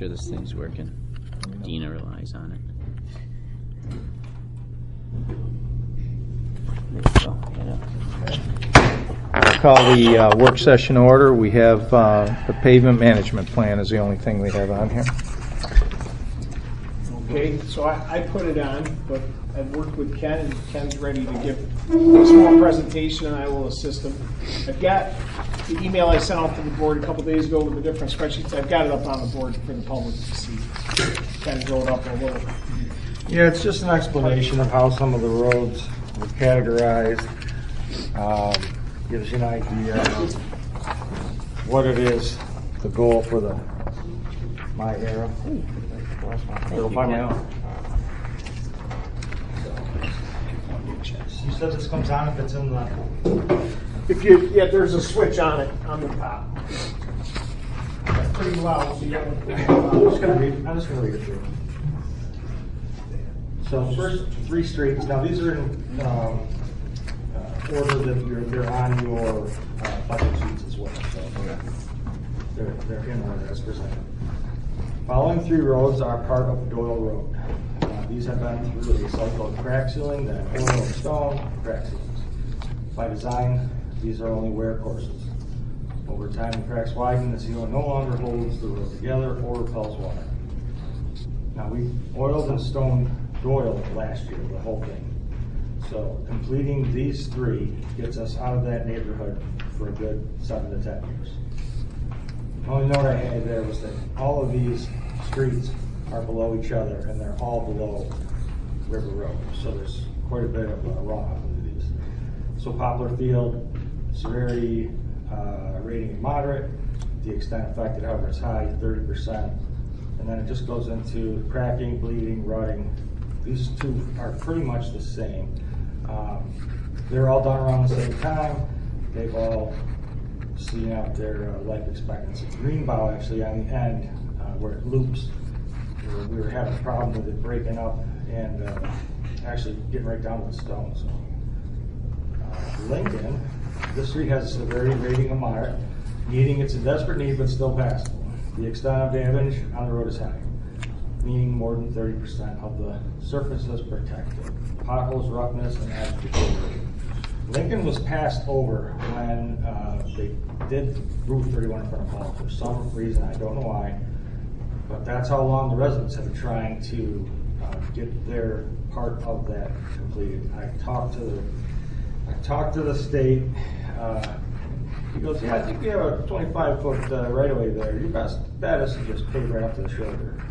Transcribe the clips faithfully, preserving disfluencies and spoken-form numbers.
sure this thing's working. Dina relies on it. There you go. Yeah. I'll call the uh, work session order. We have uh, the pavement management plan is the only thing we have on here. Okay, so I, I put it on, but I've worked with Ken, and Ken's ready to give a small presentation, and I will assist him. I've got the email I sent out to the board a couple days ago with the different spreadsheets. I've got it up on the board for the public to see. Kind of wrote up a little. Yeah, it's just an explanation of how some of the roads were categorized. Um, gives you an idea of what it is, the goal for the my arrow. It'll find me out. You said this comes on if it's in the. If you, yeah, there's a switch on it on the top. That's pretty loud. So you got I'm just gonna read. I'm just gonna read it through. So first three streets. Now these are in um, uh, order that you're they're on your uh, budget sheets as well. So they're they're in order as presented. Following three roads are part of Doyle Road. Uh, these have been through a cycle of crack sealing, then oil and stone crack sealings. By design, these are only wear courses. Over time, the cracks widen, the seal no longer holds the road together or repels water. Now, we oiled and stoned Doyle last year, the whole thing. So, completing these three gets us out of that neighborhood for a good seven to ten years. The only note I had there was that all of these streets are below each other, and they're all below River Road. So there's quite a bit of uh, runoff into these. So Poplar Field, severity uh, rating moderate. The extent affected, however, is high, thirty percent. And then it just goes into cracking, bleeding, rutting. These two are pretty much the same. Um, they're all done around the same time. They've all seen out their uh, life expectancy. Greenbow actually on the end, uh, where it loops, where we were having a problem with it breaking up and uh, actually getting right down to the stone. So, uh, Lincoln, this street has a severity rating of moderate, meaning it's a desperate need but still passable. The extent of damage on the road is high, meaning more than thirty percent of the surface is protected. Potholes, roughness, and average deterioration. Lincoln was passed over when uh, they did Route thirty-one in front of Hall for some reason, I don't know why, but that's how long the residents have been trying to uh, get their part of that completed. I talked to the, I talked to the state. Uh, he goes, yeah, I think you have a twenty-five foot uh, right away there. Your best bet is to just pave right up to the shoulder.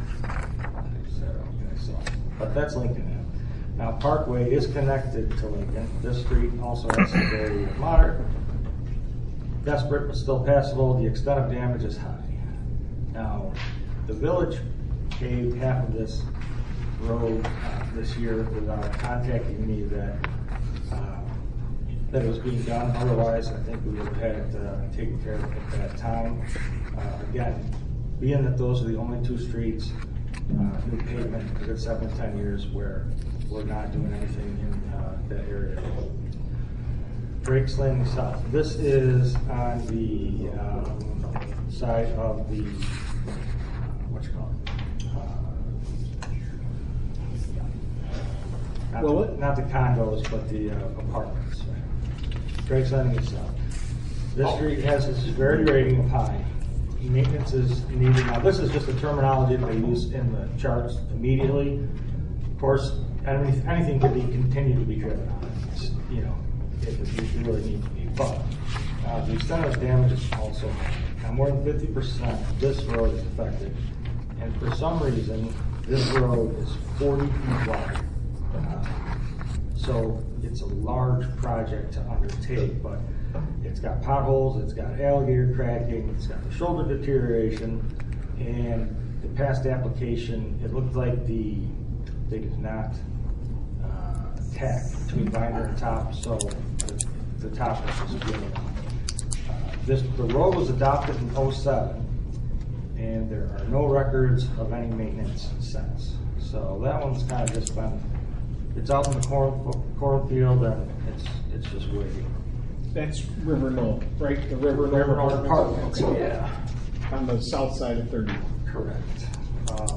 So, okay, so, but that's Lincoln now. Now, Parkway is connected to Lincoln. This street also has severity of moderate. Desperate but still passable. The extent of damage is high. Now, the village paved half of this road uh, this year without contacting me that uh, that it was being done. Otherwise, I think we would have had it uh, taken care of at that time. Uh, again, being that those are the only two streets, uh, new pavement for a good seven to ten years where we're not doing anything in uh, that area. Drake's Landing South. This is on the um, side of the, uh, what you call it? Uh, not, well, the, not the condos, but the uh, apartments. Drake's Landing South. This oh. street has a severity rating of high. Maintenance is needed. Now, this is just the terminology that they use in the charts immediately. Of course, anything, anything can be continued to be driven on. It's, you know, if it really needs to be. But uh, the extent of damage is also high. Now, more than fifty percent of this road is affected, and for some reason, this road is forty feet wide. Uh, so it's a large project to undertake, but it's got potholes, it's got alligator cracking, it's got the shoulder deterioration, and the past application, it looked like the they did not uh, tack between binder and top, so the, the top was just given. Uh, this the road was adopted in oh seven, and there are no records of any maintenance since. So that one's kind of just been, it's out in the corn cornfield, and it's it's just waiting. That's River Knoll, right? The River Knoll River Knoll Apartments? Apartments, Okay. yeah. On the south side of thirty. correct. Um,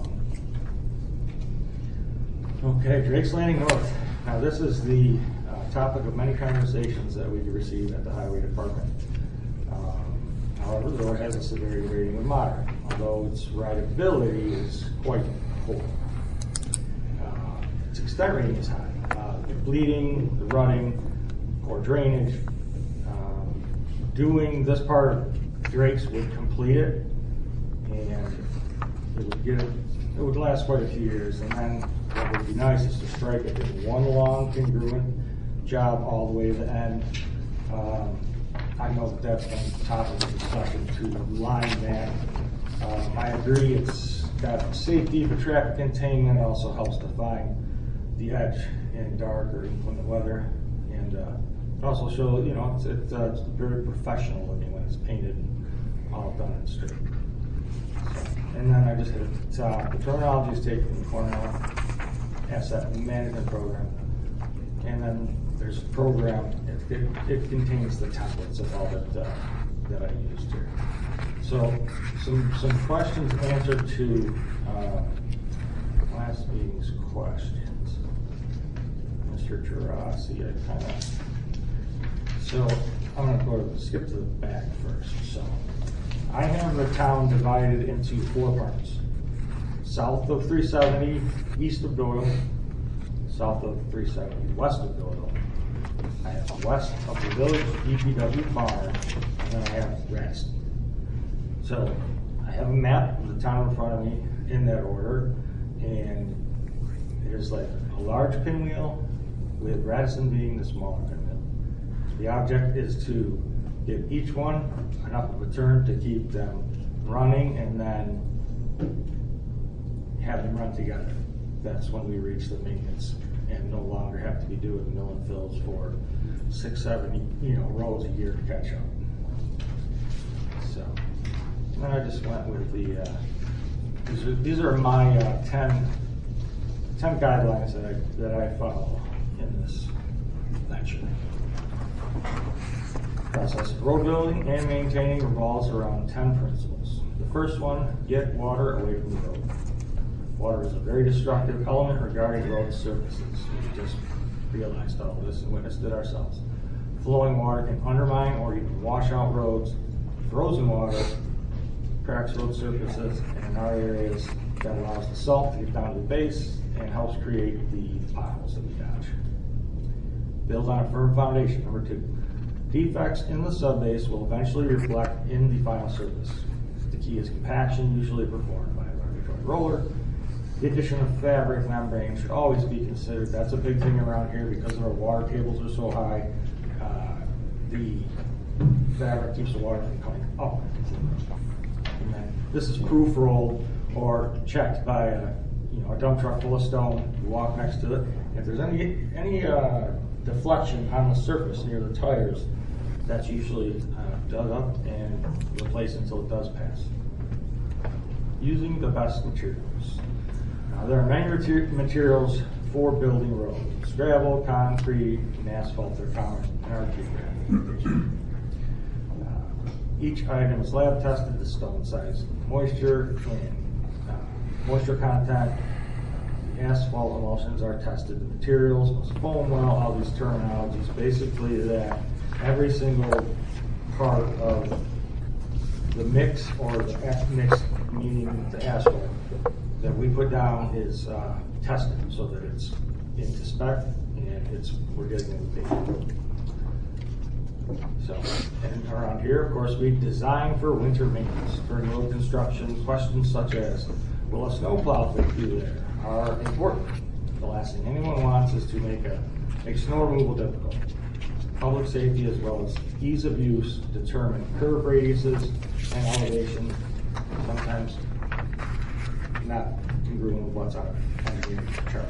Okay, Drake's Landing North. Now, this is the uh, topic of many conversations that we receive at the Highway Department. Um, however, the road has a severity rating of moderate, although its rideability is quite poor. Uh, its extent rating is high. Uh, the bleeding, the rutting, poor drainage. Um, doing this part of Drake's would complete it, and it would get it, it would last quite a few years, and then what would be nice is to strike it in one long congruent job all the way to the end. Um, I know that that's been topic of discussion to line that. Um, I agree it's got safety for traffic containment. It also helps define the edge in dark or inclement weather. And uh, it also shows, you know, it's, it's, uh, it's very professional looking when it's painted and all done and straight. So, and then I just hit at the top. The terminology is taken from the Cornell Asset Management Program, and then there's a program. It, it, it contains the templates of all that uh, that I used here. So some some questions answered to uh, last meeting's questions. Mister Gerasi, I kind of. So I'm going to go to skip to the back first. So I have the town divided into four parts. South of three seventy, east of Doyle, south of three seventy, west of Doyle. I have west of the village D P W barn, and then I have Radisson. So I have a map of the town in front of me in that order, and it is like a large pinwheel with Radisson being the smaller pinwheel. The object is to give each one enough of a turn to keep them running, and then have them run together. That's when we reach the maintenance and no longer have to be doing mill and fills for six, seven, you know, rows a year to catch up. So, and then I just went with the, uh, these are, these are my uh, ten, ten guidelines that I, that I follow in this lecture. Process of road building and maintaining revolves around ten principles. The first one, get water away from the road. Water is a very destructive element regarding road surfaces. We just realized all this and witnessed it ourselves. Flowing water can undermine or even wash out roads. Frozen water cracks road surfaces, and in our areas, that allows the salt to get down to the base and helps create the potholes that we dodge. Build on a firm foundation. Number two, defects in the subbase will eventually reflect in the final surface. The key is compaction, usually performed by a regulatory roller. The addition of fabric membrane should always be considered. That's a big thing around here because our water tables are so high. Uh, the fabric keeps the water from coming up. And then this is proof rolled or checked by a, you know, a dump truck full of stone. You walk next to it. If there's any any uh, deflection on the surface near the tires, that's usually uh, dug up and replaced until it does pass. Using the best materials. Now, there are many mater materials for building roads. Gravel, concrete, and asphalt are common in our geographic. Uh, each item is lab tested to stone size, moisture, and uh, moisture content. The asphalt emulsions are tested. The materials must foam well. All these terminologies, basically that every single part of the mix, or the mix meaning the asphalt, that we put down is uh, tested so that it's into spec and it's we're getting it with data. So, and around here, of course, we design for winter maintenance. During road construction, questions such as, will a snowplow fit through there, are important. The last thing anyone wants is to make a make snow removal difficult. Public safety as well as ease of use determine curve radiuses and elevation, sometimes not congruent with what's on the chart.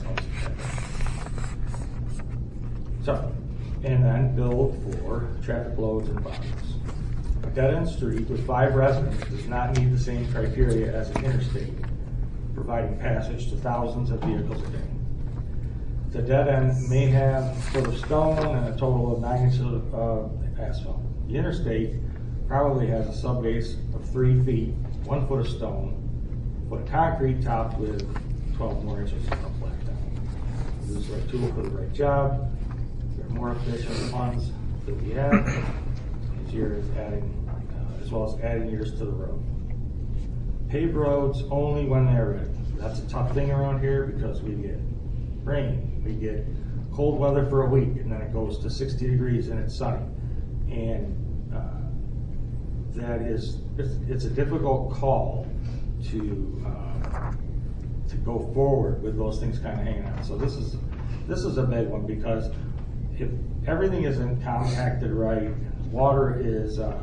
So, and then build for traffic loads and volumes. A dead-end street with five residents does not meet the same criteria as an interstate, providing passage to thousands of vehicles a day. The dead end may have a foot of stone and a total of nine inches of uh, asphalt. The interstate probably has a subbase of three feet, one foot of stone, foot of concrete topped with twelve more inches of blacktop. This is the right tool for the right job. There are more efficient funds that we have. Easier is adding, uh, as well as adding years to the road. Paved roads only when they're ready. That's a tough thing around here because we get rain, we get cold weather for a week, and then it goes to sixty degrees and it's sunny. And uh, that is, it's, it's a difficult call to uh, to go forward with those things kind of hanging out. So this is this is a big one because if everything isn't compacted right, water is, uh,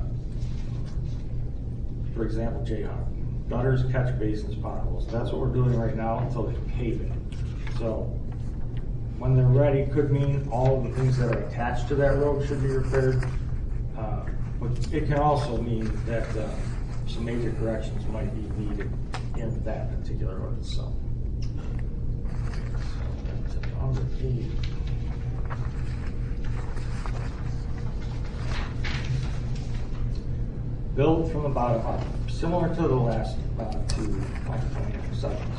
for example, Jayhawk. Gutters, catch basins, potholes. That's what we're doing right now until they pave it. So when they're ready, could mean all of the things that are attached to that road should be repaired. Uh, but it can also mean that uh, some major corrections might be needed in that particular road itself. So that's on the page. Build from the bottom up, similar to the last uh, two sessions.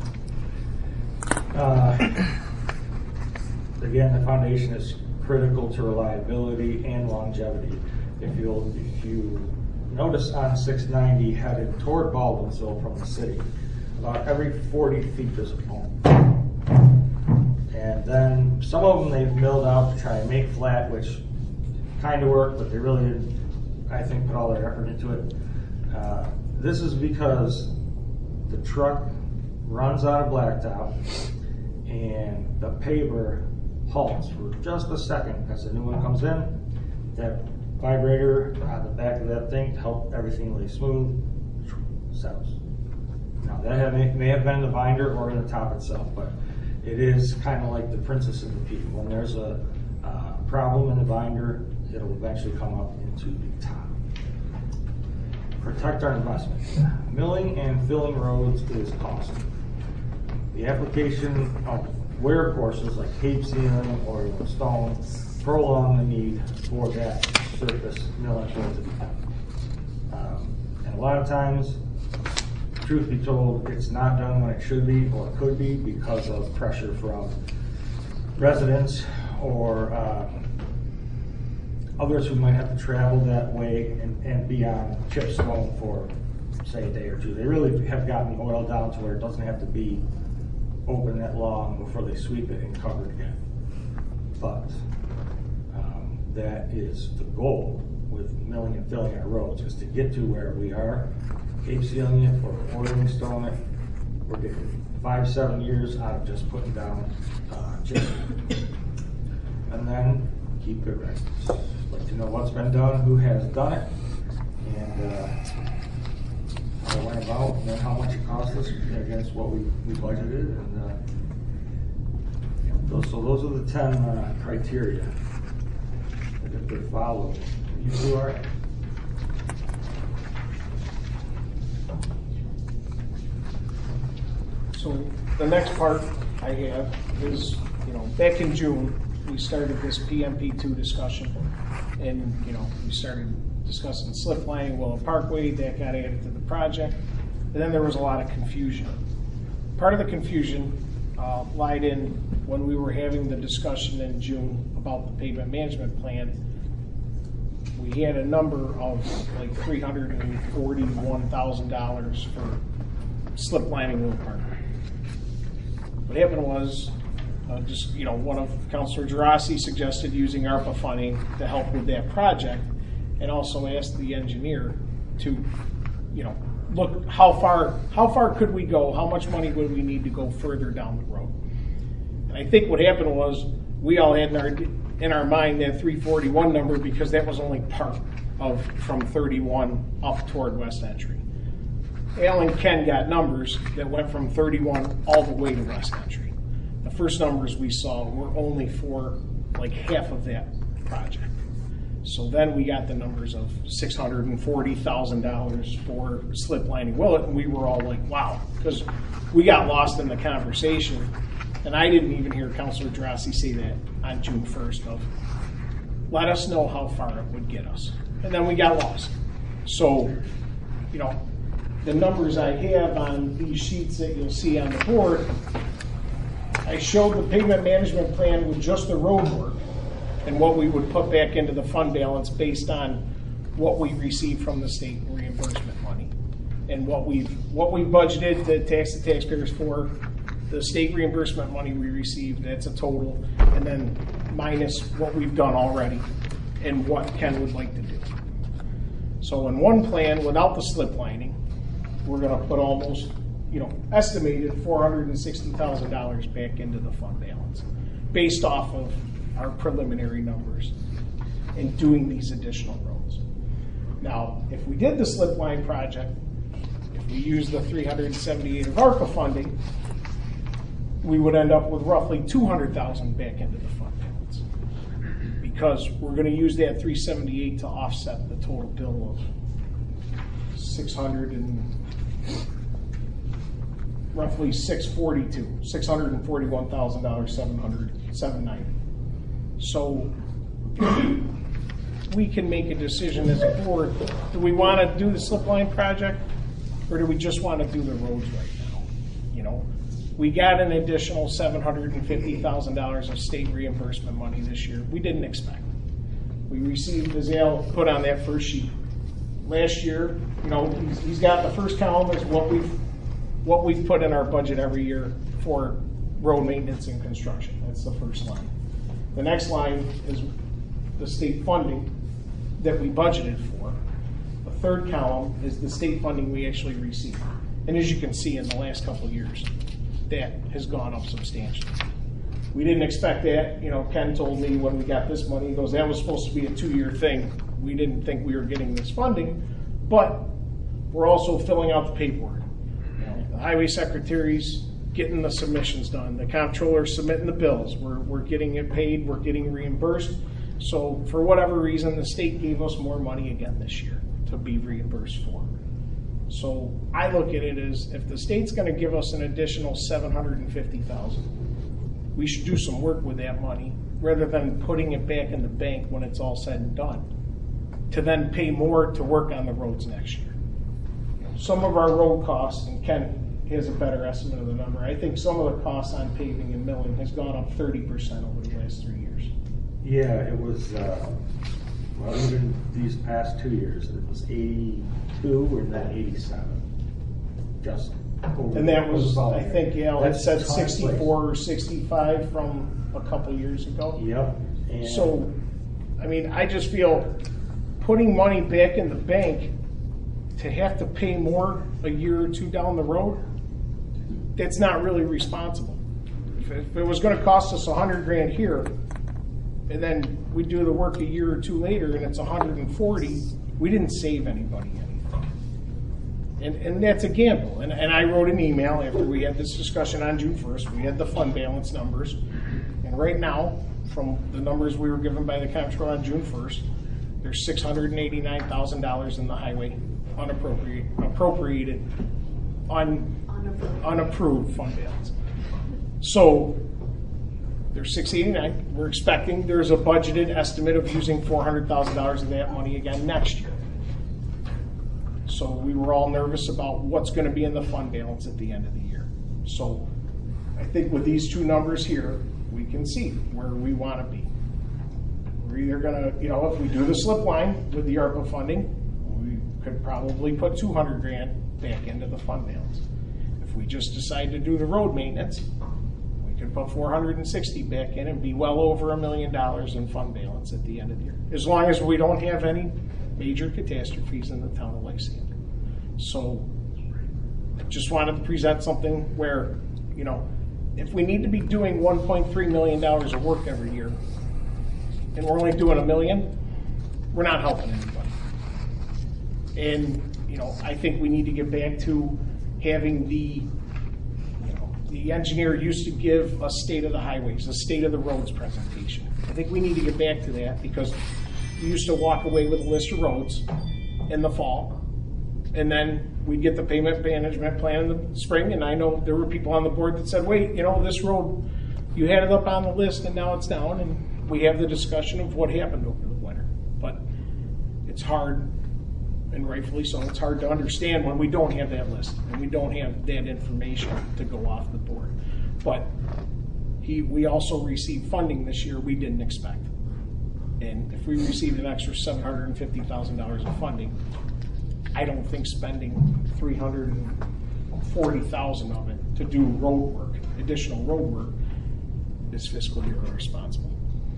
Uh, again, the foundation is critical to reliability and longevity. If you'll, if you notice on six ninety headed toward Baldwinsville from the city, about every forty feet there's a pole. And then some of them they've milled out to try and make flat, which kind of worked, but they really didn't, I think, put all their effort into it. Uh, this is because the truck runs out of blacktop and the paver halts for just a second as the new one comes in. That vibrator on the back of that thing to help everything lay smooth settles. Now that have, may have been in the binder or in the top itself, but it is kind of like the princess and the pea. When there's a uh, problem in the binder, it'll eventually come up into the top. Protect our investment. Milling and filling roads is costly. The application of wear courses like cape sealing or stone prolong the need for that surface mill and fill to be done. Um, and a lot of times, truth be told, it's not done when it should be or could be because of pressure from residents or uh, others who might have to travel that way and, and be on chip stone for, say, a day or two. They really have gotten the oil down to where it doesn't have to be open that long before they sweep it and cover it again. But um, that is the goal with milling and filling our roads, is to get to where we are, cape sealing it or oiling stone it. We're getting five, seven years out of just putting down uh, chip. And then keep good records. Like to know what's been done, who has done it, and uh, how it went about, and then how much it cost us against what we, we budgeted. And uh, yeah, those, so those are the ten uh, criteria that if they follow, you do all right. So the next part I have is, you know, back in June, we started this P M P two discussion, and you know, we started discussing slip lining, Willow Parkway. That got added to the project, and then there was a lot of confusion. Part of the confusion uh, lied in when we were having the discussion in June about the pavement management plan. We had a number of like three hundred forty-one thousand dollars for slip lining Willow Parkway. What happened was, Uh, just, you know, one of Councilor Gerasi suggested using ARPA funding to help with that project, and also asked the engineer to, you know, look how far how far could we go, how much money would we need to go further down the road. And I think what happened was we all had in our in our mind that three forty-one number because that was only part of from thirty-one up toward West Entry. Al and Ken got numbers that went from thirty-one all the way to West Entry. The first numbers we saw were only for like half of that project. So then we got the numbers of six hundred forty thousand dollars for slip lining Willett, and we were all like, wow, because we got lost in the conversation. And I didn't even hear Councilor Gerasi say that on June first of, let us know how far it would get us. And then we got lost. So, you know, the numbers I have on these sheets that you'll see on the board, I showed the pavement management plan with just the road work and what we would put back into the fund balance based on what we received from the state reimbursement money. And what we've, what we budgeted to tax the taxpayers for, the state reimbursement money we received, that's a total, and then minus what we've done already and what Ken would like to do. So in one plan, without the slip lining, we're gonna put almost, you know, estimated four hundred sixty thousand dollars back into the fund balance, based off of our preliminary numbers in doing these additional roads. Now, if we did the slip line project, if we use the three hundred seventy-eight of ARPA funding, we would end up with roughly two hundred thousand back into the fund balance, because we're going to use that three seventy-eight to offset the total bill of six hundred and roughly six forty-two, six hundred forty-one thousand dollars, seven hundred, seven ninety. So we can make a decision as a board. Do we want to do the slip line project, or do we just want to do the roads right now? You know, we got an additional seven hundred fifty thousand dollars of state reimbursement money this year. We didn't expect. We received, as Al put on that first sheet, last year, you know, he's, he's got the first column is what we've, what we've put in our budget every year for road maintenance and construction. That's the first line. The next line is the state funding that we budgeted for. The third column is the state funding we actually received. And as you can see in the last couple of years, that has gone up substantially. We didn't expect that. You know, Ken told me when we got this money, he goes, that was supposed to be a two-year thing. We didn't think we were getting this funding, but we're also filling out the paperwork. You know, the highway secretary's getting the submissions done. The comptroller's submitting the bills. We're, we're getting it paid. We're getting reimbursed. So for whatever reason, the state gave us more money again this year to be reimbursed for. So I look at it as, if the state's going to give us an additional seven hundred fifty thousand dollars, we should do some work with that money rather than putting it back in the bank when it's all said and done, to then pay more to work on the roads next year. Some of our road costs, and Ken has a better estimate of the number, I think some of the costs on paving and milling has gone up thirty percent over the last three years. Yeah, it was, uh, well, even these past two years, it was eighty-two and then eighty-seven. Just over. And that was, about I there. think, Al had That's said time, sixty-four or sixty-five from a couple years ago. place. Yep. And So, I mean, I just feel putting money back in the bank to have to pay more a year or two down the road, that's not really responsible. If if it was gonna cost us a hundred grand here, and then we do the work a year or two later and it's a hundred and forty, we didn't save anybody anything. And, and that's a gamble. And, and I wrote an email after we had this discussion on June first. We had the fund balance numbers. And right now, from the numbers we were given by the comptroller on June first, there's six hundred eighty-nine thousand dollars in the highway unappropriated, appropriated, un, unapproved fund balance. So there's six eighty-nine. We're expecting there's a budgeted estimate of using four hundred thousand dollars of that money again next year. So we were all nervous about what's going to be in the fund balance at the end of the year. So I think with these two numbers here, we can see where we want to be. We're either going to, you know, if we do the slip line with the ARPA funding, we could probably put two hundred grand back into the fund balance. If we just decide to do the road maintenance, we could put four hundred sixty back in and be well over a million dollars in fund balance at the end of the year, as long as we don't have any major catastrophes in the town of Lysander. So I just wanted to present something where, you know, if we need to be doing one point three million dollars of work every year and we're only doing a million, we're not helping anybody. And, you know, I think we need to get back to having the, you know, the engineer used to give a state of the highways, a state of the roads presentation. I think we need to get back to that, because we used to walk away with a list of roads in the fall, and then we'd get the payment management plan in the spring, and I know there were people on the board that said, wait, you know, this road, you had it up on the list and now it's down, and we have the discussion of what happened over the winter. But it's hard and rightfully so, it's hard to understand when we don't have that list and we don't have that information to go off the board. But he, we also received funding this year we didn't expect. And if we received an extra seven hundred fifty thousand dollars of funding, I don't think spending three hundred forty thousand dollars of it to do road work, additional road work, is fiscally irresponsible.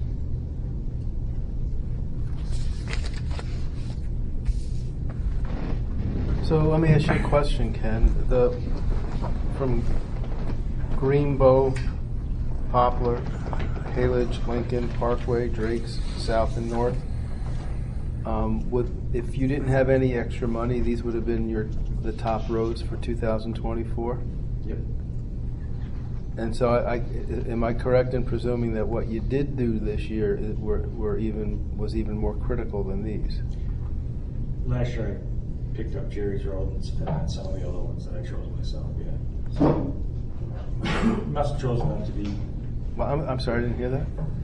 So let me ask you a question, Ken. The from Greenbow, Poplar, Halage, Lincoln, Parkway, Drake's, South and North. Um, would if you didn't have any extra money, these would have been your the top roads for two thousand twenty-four. Yep. And so, I, I, am I correct in presuming that what you did do this year is, were, were even was even more critical than these? Last year I picked up Jerry's Road and and some of the other ones that I chose myself, yeah. So, must have chosen them to be. Well, I'm, I'm sorry, I didn't hear that.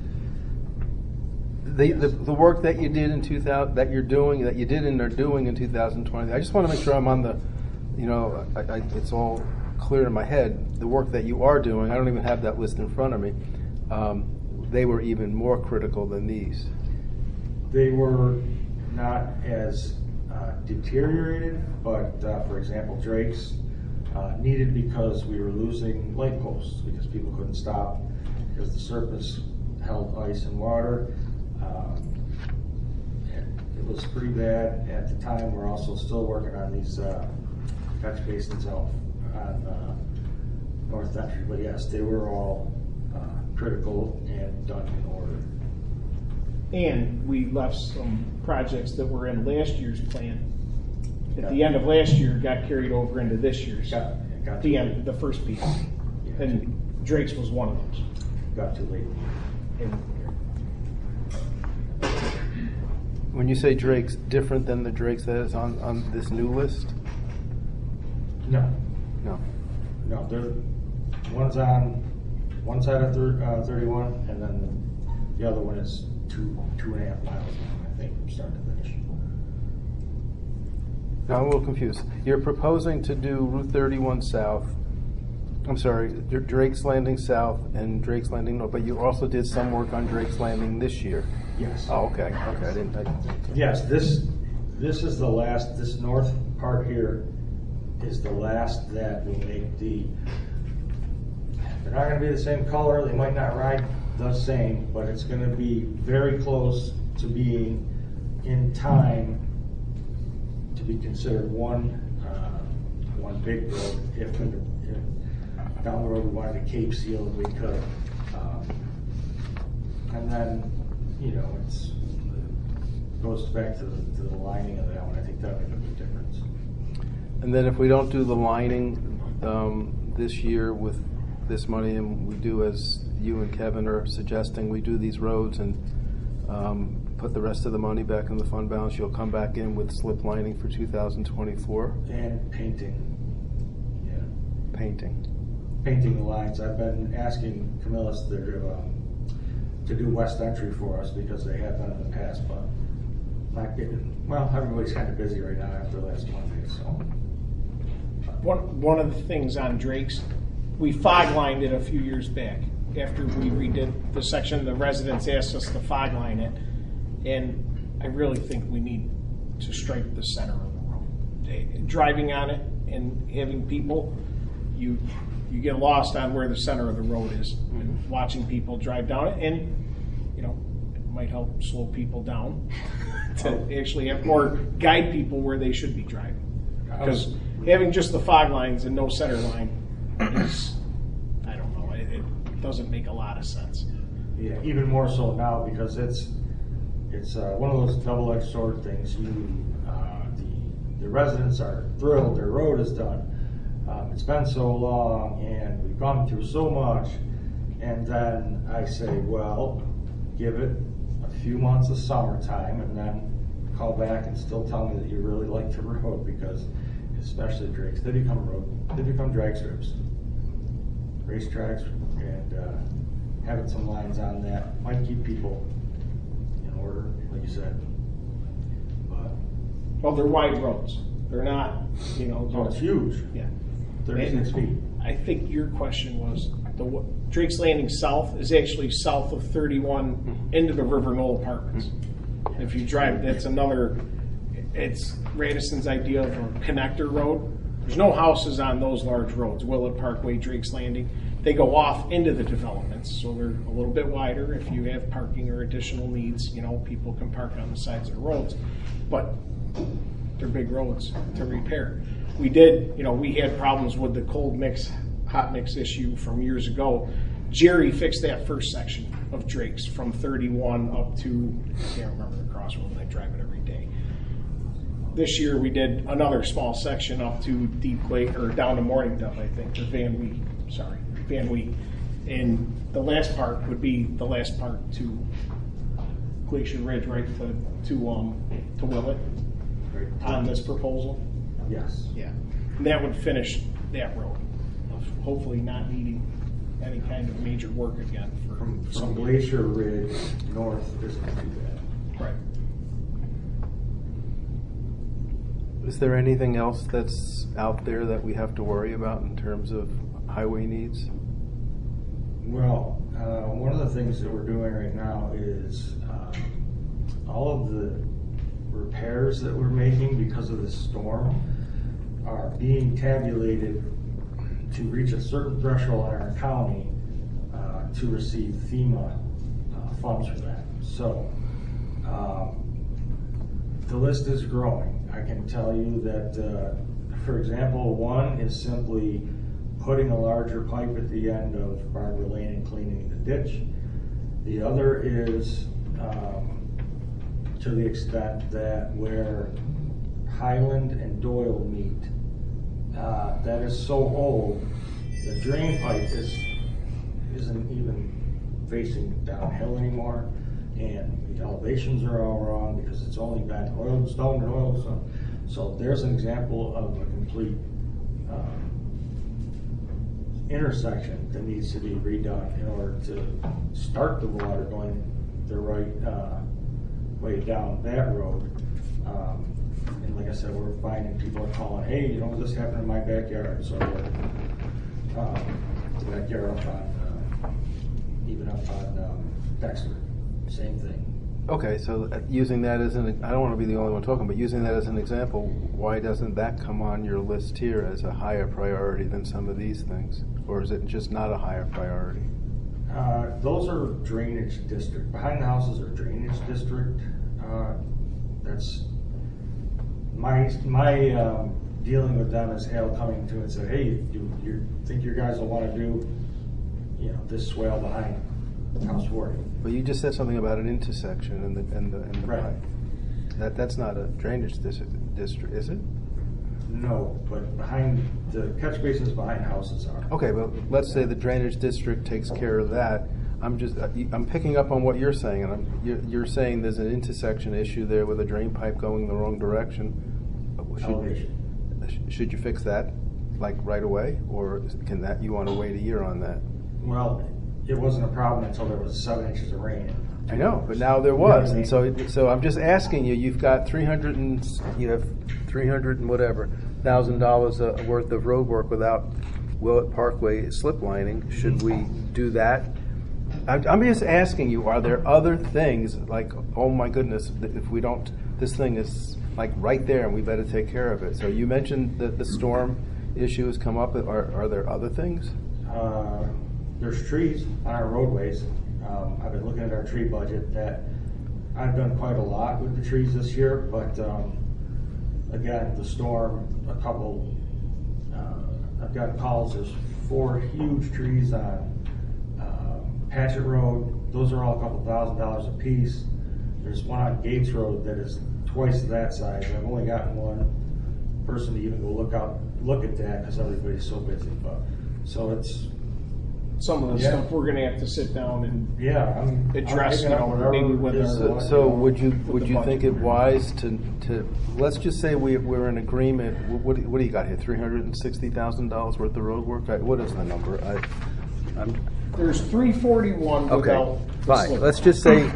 The, the the work that you did in two thousand that you're doing that you did and are doing in two thousand twenty. I just want to make sure I'm on the, you know, I, I, it's all clear in my head. The work that you are doing, I don't even have that list in front of me. Um, they were even more critical than these. They were not as uh, deteriorated, but uh, for example, Drake's uh, needed because we were losing light posts because people couldn't stop because the surface held ice and water. Um, it, it was pretty bad at the time. We're also still working on these uh, catch basins out on uh, North Entry, but yes, they were all uh, critical and done in order. And we left some projects that were in last year's plan. At the end of last year, got carried over into this year's. Got, got the too end, late. the first piece, Yeah. and Drake's was one of those. Got too late. And When you say Drake's, different than the Drake's that is on, on this new list? No, No. no, they're, one's on one side of thir- uh, thirty-one, and then the, the other one is two, two and a half miles long, I think, from start to finish. Now I'm a little confused. You're proposing to do Route thirty-one South, I'm sorry, D- Drake's Landing South and Drake's Landing North, but you also did some work on Drake's Landing this year. Yes. Oh, okay, okay, I didn't, I, Yes, this, this is the last, this north part here is the last that will make the, they're not gonna be the same color, they might not ride the same, but it's gonna be very close to being in time to be considered one, uh, one big road. If, if down the road we wanted to Cape seal, we could. Um, and then, you know, it's, it goes back to the, to the lining of that one. I think that would make a big difference. and then if we don't do the lining um, this year with this money, and we do as you and Kevin are suggesting, we do these roads and um, put the rest of the money back in the fund balance, you'll come back in with slip lining for two thousand twenty-four? And painting, yeah. Painting. Painting the lines. I've been asking Camillus to, um, to do West Entry for us because they have done in the past, but not getting, well, everybody's kind of busy right now after last Monday, so. one, one of the things on Drake's, we fog lined it a few years back. After we redid the section, the residents asked us to fog line it. And I really think we need to stripe the center of the road. Driving on it and having people, you you get lost on where the center of the road is. And watching people drive down it, and you know, it might help slow people down to actually have more guide people where they should be driving. Because having just the fog lines and no center line is, I don't know, it, it doesn't make a lot of sense. Yeah, even more so now because it's it's uh, one of those double-edged sword things. You, uh, the the residents are thrilled their road is done. Um, it's been so long, and we've gone through so much. And then I say, well, give it a few months of summertime, and then call back and still tell me that you really like the road because, especially Drake's, they become road, they become drag strips, racetracks, and uh, having some lines on that might keep people in order, like you said. But Well, they're wide roads. They're not, you know. Oh, it's huge, Yeah. thirty-six feet. I think your question was, the wa- Drake's Landing South is actually south of thirty-one into the River Knoll Apartments. If you drive, that's another, it's Radisson's idea of a connector road. There's no houses on those large roads, Willett Parkway, Drake's Landing. They go off into the developments, so they're a little bit wider. If you have parking or additional needs, you know, people can park on the sides of the roads. But they're big roads to repair. We did, you know, we had problems with the cold mix, hot mix issue from years ago. Jerry fixed that first section of Drake's from thirty-one up to, I can't remember the crossroad, and I drive it every day. This year we did another small section up to Deep Lake, or down to Morning Dove, I think, or Van Wee, sorry, Van Wee. And the last part would be the last part to Glacier Ridge, right to, to, um, to Willett on this proposal. Yes. Yeah, and that would finish that road, of hopefully not needing any kind of major work again for From, from some Glacier Ridge north isn't too bad. Right. Is there anything else that's out there that we have to worry about in terms of highway needs? Well, uh, one of the things that we're doing right now is um, all of the repairs that we're making because of the storm are being tabulated to reach a certain threshold in our county uh, to receive FEMA uh, funds for that. So um, the list is growing. I can tell you that, uh, for example, one is simply putting a larger pipe at the end of Barbara Lane and cleaning the ditch. The other is um, to the extent that where Highland and Doyle meet, uh, that is so old, the drain pipe is, isn't even facing downhill anymore, and the elevations are all wrong because it's only been oiled and stone and oiled and stone. So there's an example of a complete um, intersection that needs to be redone in order to start the water going the right uh, way down that road. Um, and like I said, we're finding people are calling, hey, you know, this happened in my backyard. So we're, um, the backyard up on, uh, even up on um, Dexter, same thing. Okay, so uh, using that as an, I don't want to be the only one talking, but using that as an example, why doesn't that come on your list here as a higher priority than some of these things? Or is it just not a higher priority? Uh, those are drainage district. Behind the houses are drainage district. Uh, that's my my um, dealing with them is Hale coming to and say, hey, you, you think your guys will want to do, you know, this swale behind House forty? But you just said something about an intersection and the and the, and the Right. pipe. That that's not a drainage district, district, is it? No, but behind the catch basins behind houses are. Okay, well, let's say the drainage district takes care of that. I'm just, I'm picking up on what you're saying, and I'm, you're, you're saying there's an intersection issue there with a drain pipe going the wrong direction. Elevation. Should, should you fix that, like, right away, or can that, you want to wait a year on that? Well, it wasn't a problem until there was seven inches of rain. I know, but now there was, and so, so I'm just asking you, you've got three hundred and, you have three hundred and whatever, thousand dollars worth of road work without Willett Parkway slip lining. Should we do that? I'm, I'm just asking you, are there other things, like, oh my goodness, if we don't, this thing is like right there and we better take care of it. So you mentioned that the storm issue has come up. Are, are there other things? Uh, there's trees on our roadways. Um, I've been looking at our tree budget. That I've done quite a lot with the trees this year, but um, again, the storm, a couple, uh, I've got calls, there's four huge trees on uh, Patchett Road. Those are all a couple thousand dollars a piece. There's one on Gates Road that is twice that size. I've only gotten one person to even go look out, look at that because everybody's so busy. But so it's Some of the Yeah. stuff we're gonna have to sit down and yeah, I'm address, I'm you picking up know, whatever maybe with is, our- uh, So, so would you With would the you think it budget. wise to to let's just say we we're in agreement? What what do you got here? Three hundred and sixty thousand dollars worth of road work. I, what is the number? I, I'm there's three forty-one okay. without. the Fine. slip. Let's just say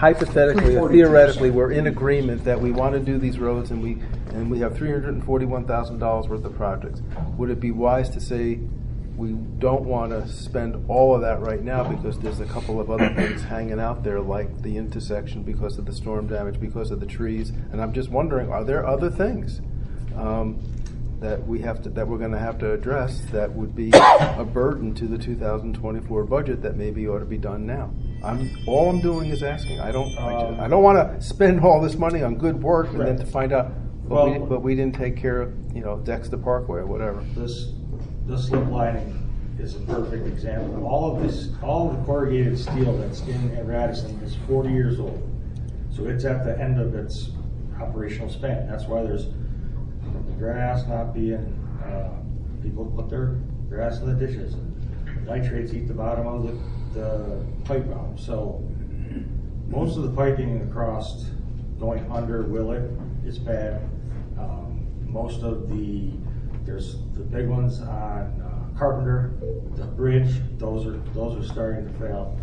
hypothetically or forty-two, theoretically, sorry. we're in agreement that we want to do these roads and we, and we have three hundred forty-one thousand dollars worth of projects. Would it be wise to say we don't want to spend all of that right now because there's a couple of other things hanging out there, like the intersection because of the storm damage, because of the trees? And I'm just wondering, are there other things um, that we have to, that we're going to have to address that would be a burden to the two thousand twenty-four budget that maybe ought to be done now? I'm all I'm doing is asking. I don't I, Um, just, I don't want to spend all this money on good work and then Right. to find out, but, we, Well- but we didn't take care of, you know, Dexter Parkway or whatever. This, this slip lining is a perfect example. All of this, all of the corrugated steel that's in Radisson is forty years old. So it's at the end of its operational span. That's why there's grass not being, uh, people put their grass in the ditches. And nitrates eat the bottom of the, the pipe valve. So most of the piping across going under Willett is bad. Um, most of the, there's the big ones on uh, Carpenter, the bridge, those are those are starting to fail.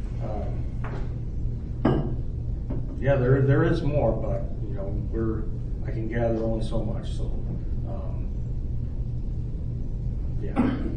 Um, yeah, there there is more, but you know we're I can gather only so much. So um, yeah,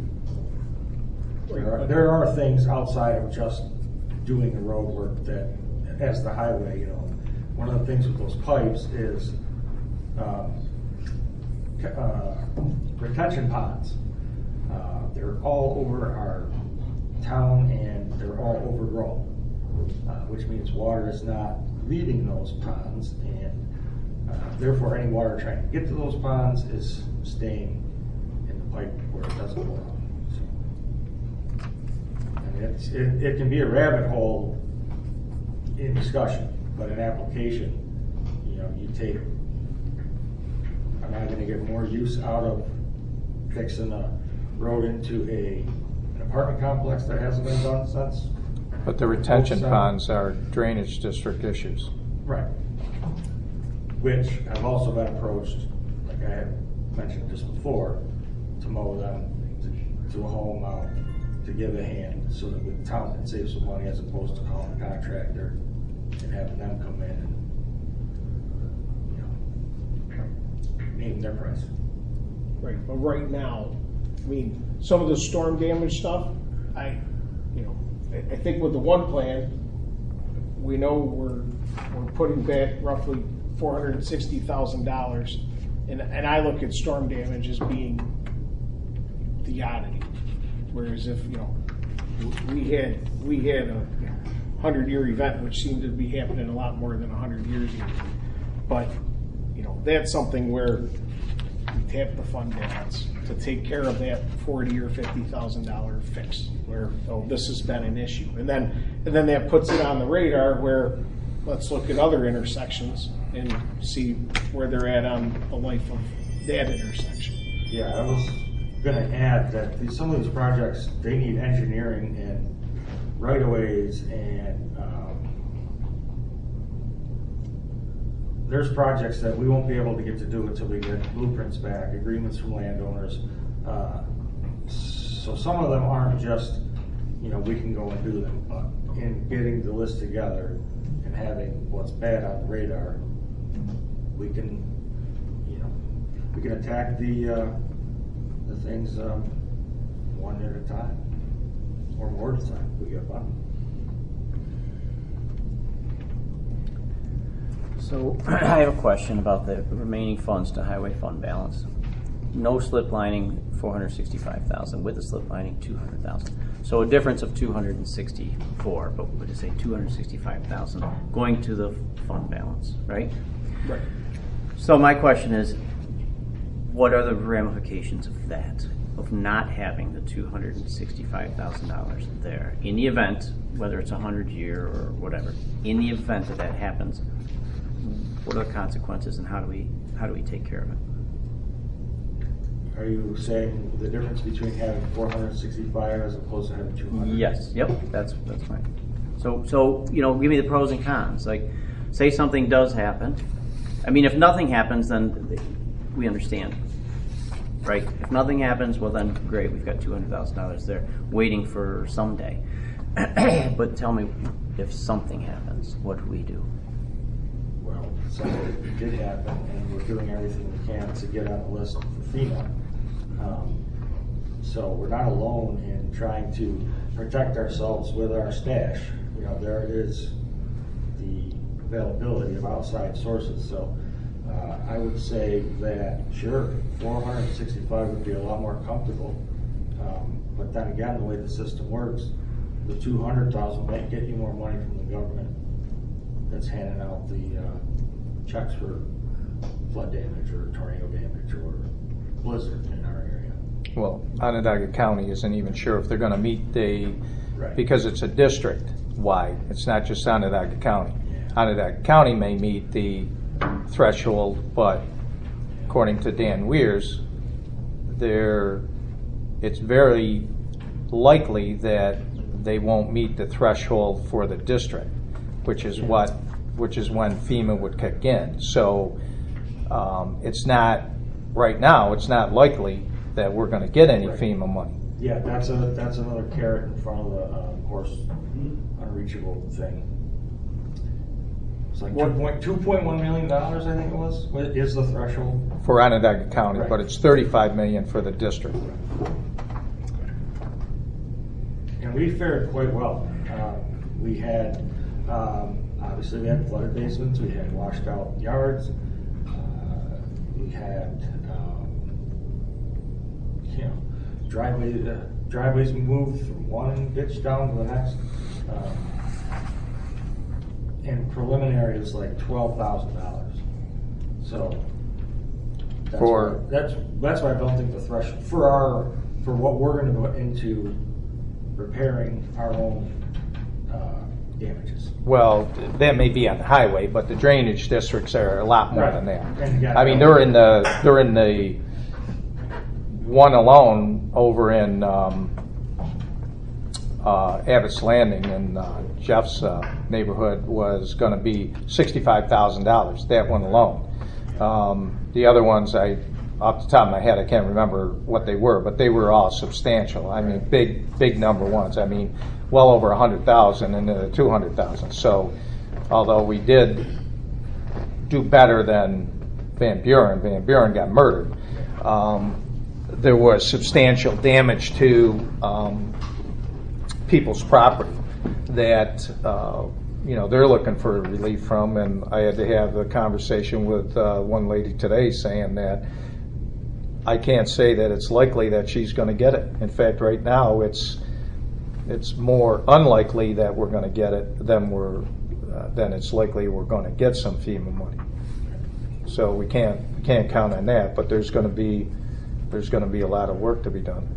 there are, there are things outside of just doing the road work that, as the highway, you know, one of the things with those pipes is um, uh, retention ponds. Uh, they're all over our town and they're all overgrown, uh, which means water is not leaving those ponds, and uh, therefore any water trying to get to those ponds is staying in the pipe where it doesn't belong. So, and it's, it, it can be a rabbit hole in discussion, but in application, you know, you take, am I going to get more use out of fixing a road into a, an apartment complex that hasn't been done since? But the retention Oops, uh, ponds are drainage district issues. Right. Which I've also been approached, like I had mentioned just before, to mow them to, to a home out, to give a hand so that the town can save some money as opposed to calling a contractor and having them come in and, you know, name their price. Right, but right now, I mean, some of the storm damage stuff, I, you know, I, I think with the one plan, we know we're, we're putting back roughly four hundred and sixty thousand dollars. And, and I look at storm damage as being the oddity. Whereas if, you know, we had, we had a you know, hundred-year event, which seemed to be happening a lot more than a hundred years ago. But, you know, that's something where we tap the fund balance to take care of that forty or fifty thousand dollar fix, where oh this has been an issue, and then and then that puts it on the radar where let's look at other intersections and see where they're at on the life of that intersection. Yeah, I was going to add that these, some of these projects, they need engineering and right-of-ways, and um, there's projects that we won't be able to get to do until we get blueprints back, agreements from landowners. Uh, so some of them aren't just, you know, we can go and do them, but in getting the list together and having what's bad on the radar, we can, you know, we can attack the uh, the things um, one at a time, or more at a time. We get fun. So I have a question about the remaining funds to highway fund balance. No slip lining, four hundred sixty-five thousand. With the slip lining, two hundred thousand. So a difference of two hundred sixty-four, but we would say two hundred sixty-five thousand going to the fund balance, right? Right. So my question is, what are the ramifications of that, of not having the two hundred sixty-five thousand dollars there? In the event, whether it's a hundred year or whatever, in the event that that happens, what are the consequences and how do we how do we take care of it? Are you saying the difference between having four hundred sixty-five as opposed to having two hundred? Yes. Yep. That's that's fine. So so you know, give me the pros and cons. Like, say something does happen. I mean, if nothing happens, then we understand, right? If nothing happens, well then great. We've got two hundred thousand dollars there waiting for someday. But tell me, if something happens, what do we do? Well, something did happen, and we're doing everything we can to get on the list for FEMA. Um, so we're not alone in trying to protect ourselves with our stash. You know, there is the availability of outside sources. So uh, I would say that, sure, four hundred sixty-five would be a lot more comfortable. Um, but then again, the way the system works, the two hundred thousand might get you more money from the government that's handing out the uh, checks for flood damage or tornado damage or blizzard in our area. Well, Onondaga County isn't even sure if they're going to meet the, Right. because it's a district-wide. It's not just Onondaga County. Yeah. Onondaga County may meet the threshold, but according to Dan Weirs, there, it's very likely that they won't meet the threshold for the district, which is what, which is when FEMA would kick in. So um, it's not, right now, it's not likely that we're going to get any Right. FEMA money. Yeah, that's a that's another carrot in front of the uh, horse unreachable thing. It's like two point two point one million dollars, I think it was. What is the threshold? For Onondaga County, Right. but it's thirty-five million dollars for the district. And we fared quite well. Um, we had um, obviously we had flooded basements, we had washed out yards, uh, we had um, you know driveway uh, driveways moved from one ditch down to the next. Um, and preliminary is like twelve thousand dollars. So that's For- why, that's that's why I don't think the threshold for our for what we're going to go into repairing our own uh, damages. Well, that may be on the highway, but the drainage districts are a lot more Right. than And that. you gotta I mean, go- they're in the, they're in the, one alone over in um, uh, Abbott's Landing in uh, Jeff's uh, neighborhood was going to be sixty-five thousand dollars, that one alone. Um, The other ones, I, off the top of my head, I can't remember what they were, but they were all substantial. I mean, big, big number ones. I mean, well over a hundred thousand and uh, two hundred thousand. So, although we did do better than Van Buren, Van Buren got murdered. Um, there was substantial damage to um, people's property that uh, you know they're looking for relief from, and I had to have a conversation with uh, one lady today saying that I can't say that it's likely that she's going to get it. In fact, right now it's it's more unlikely that we're going to get it than we're uh, than it's likely we're going to get some FEMA money. So we can't we can't count on that. But there's going to be there's going to be a lot of work to be done.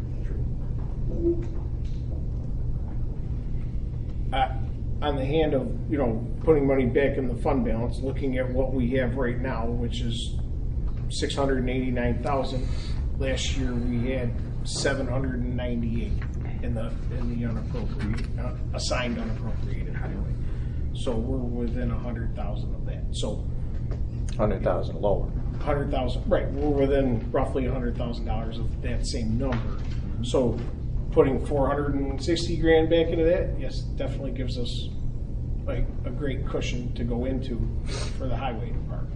Uh, on the hand of, you know, putting money back in the fund balance, looking at what we have right now, which is six hundred eighty-nine thousand. Last year we had seven hundred ninety-eight in the in the unappropriated, uh, assigned unappropriated highway. So we're within a hundred thousand of that. So Hundred thousand lower. hundred thousand, right? We're within roughly a hundred thousand dollars of that same number. So putting four hundred and sixty grand back into that, yes, definitely gives us like a great cushion to go into for the highway department.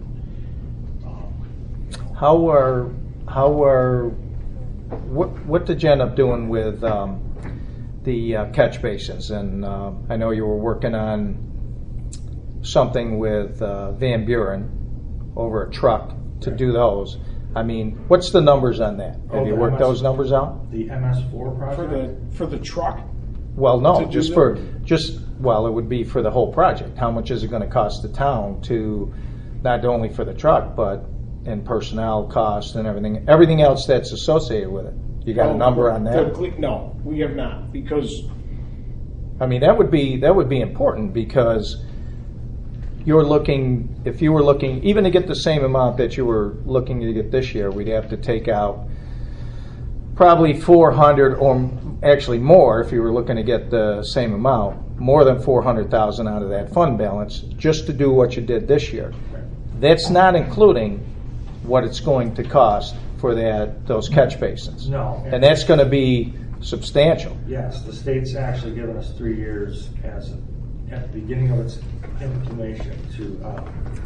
Um, How are how are what what did you end up doing with um, the uh, catch basins? And uh, I know you were working on something with uh, Van Buren over a truck to do those. I mean, what's the numbers on that? Have Oh, you the worked M S those numbers out? The M S four for project? the for the truck, Well, To no, do just that? for just well, it would be for the whole project. How much is it going to cost the town to not only for the truck, but in personnel costs and everything, everything else that's associated with it? You got a number on The that? cle- No, we have not, because I mean, that would be that would be important because you're looking. If you were looking, even to get the same amount that you were looking to get this year, we'd have to take out probably four hundred, or actually more, if you were looking to get the same amount, more than four hundred thousand out of that fund balance just to do what you did this year. That's not including what it's going to cost for that those catch basins. No. And that's going to be substantial. Yes, the state's actually given us three years as at the beginning of its implementation to uh,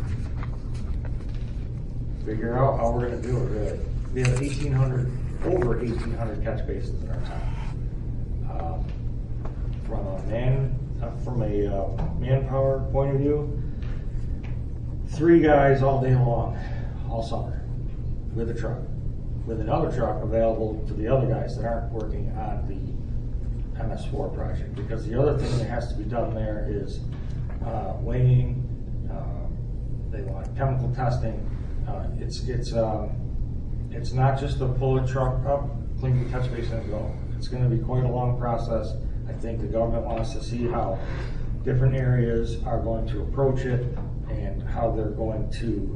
figure out how we're going to do it. Really, we have eighteen hundred, over eighteen hundred catch basins in our town. Um, from a man, uh, from a uh, manpower point of view, three guys all day long, all summer, with a truck, with another truck available to the other guys that aren't working on the M S four project. Because the other thing that has to be done there is uh, weighing. Uh, they want chemical testing. Uh, it's it's um, it's not just to pull a truck up, clean the catch basin and go. It's going to be quite a long process. I think the government wants to see how different areas are going to approach it and how they're going to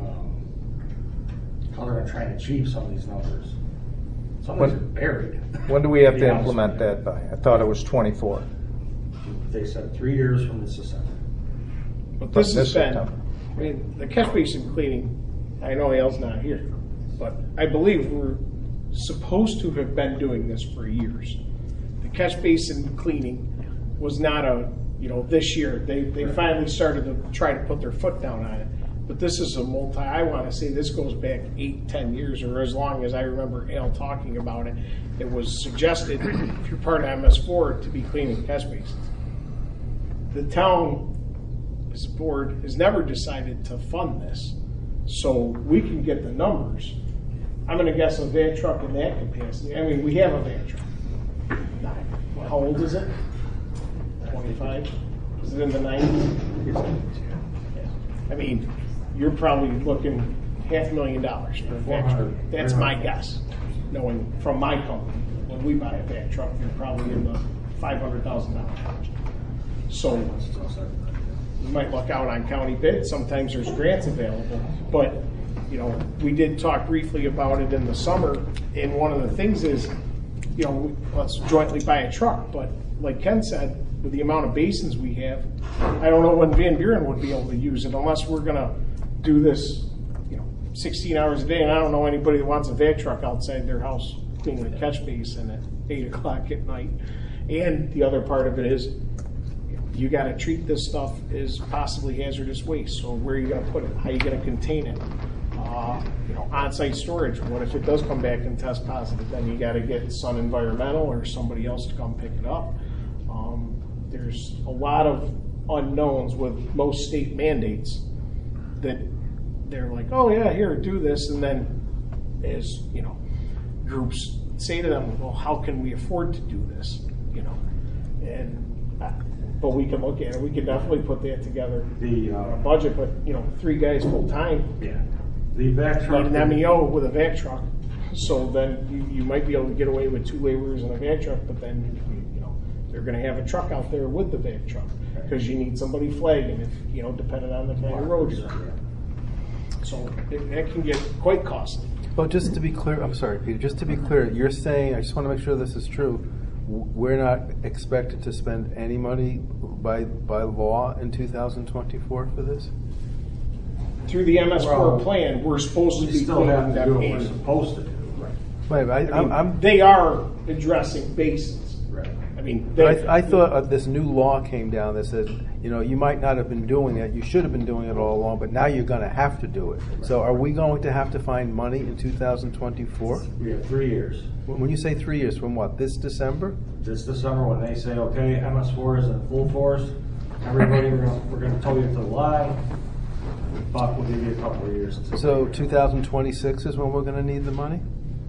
um, how they're going to try and achieve some of these numbers. Some of these are buried. When do we have be to honest implement with you. that by? I thought it was twenty-four. They said three years from this December. But this From has this been, September. I mean, the catch basin cleaning, I know Al's not here, but I believe we're supposed to have been doing this for years. The catch basin cleaning was not a, you know, this year, they, they finally started to try to put their foot down on it. But this is a multi, I want to say this goes back eight, ten years, or as long as I remember Al talking about it. It was suggested, if you're part of M S four, to be cleaning catch basins. The town, as a board, has never decided to fund this. So we can get the numbers. I'm going to guess a van truck in that capacity. I mean, we have a van truck. How old is it? twenty-five? Is it in the nineties? Yeah. I mean, you're probably looking half a million dollars for a van truck. That's my guess, knowing from my company. When we buy a van truck, you're probably in the five hundred thousand dollars range. So we might look out on county bids. Sometimes there's grants available. But, you know, we did talk briefly about it in the summer. And one of the things is, you know, let's jointly buy a truck. But like Ken said, with the amount of basins we have, I don't know when Van Buren would be able to use it unless we're going to do this, you know, sixteen hours a day. And I don't know anybody that wants a van truck outside their house cleaning a catch basin at eight o'clock at night. And the other part of it is, you got to treat this stuff as possibly hazardous waste. So where are you going to put it? How are you going to contain it? Uh, you know, on-site storage. What if it does come back and test positive? Then you got to get Sun Environmental or somebody else to come pick it up. Um, there's a lot of unknowns with most state mandates that they're like, oh yeah, here, do this, and then as you know, groups say to them, well, how can we afford to do this? You know, and. Uh, But we can look at it. We can definitely put that together. The on a uh, budget, but you know, three guys full time. yeah, the vac Need truck. an M E O with a vac truck. So then you, you might be able to get away with two laborers and a vac truck, but then you know they're going to have a truck out there with the vac truck because you need somebody flagging if you know, depending on the kind of road you're on. So it, that can get quite costly. Well, just to be clear, I'm sorry, Peter, just to be clear, you're saying, I just want to make sure this is true, we're not expected to spend any money by by law in two thousand twenty-four for this? Through the M S four Well, plan, we're supposed to We be still have cleaning to them do what we're annually. supposed to do. Wait, I, I mean, I'm, I'm, they are addressing basins. Right. I mean, but they, I, I thought uh, this new law came down that said, you know, you might not have been doing it, you should have been doing it all along, but now you're going to have to do it. So are we going to have to find money in two thousand twenty-four? We have three years. When you say three years, from what, this December? This December, when they say, okay, M S four is in full force, everybody, we're gonna, we're gonna tow you to the line, but we'll give you a couple of years. So two thousand twenty-six is when we're going to need the money?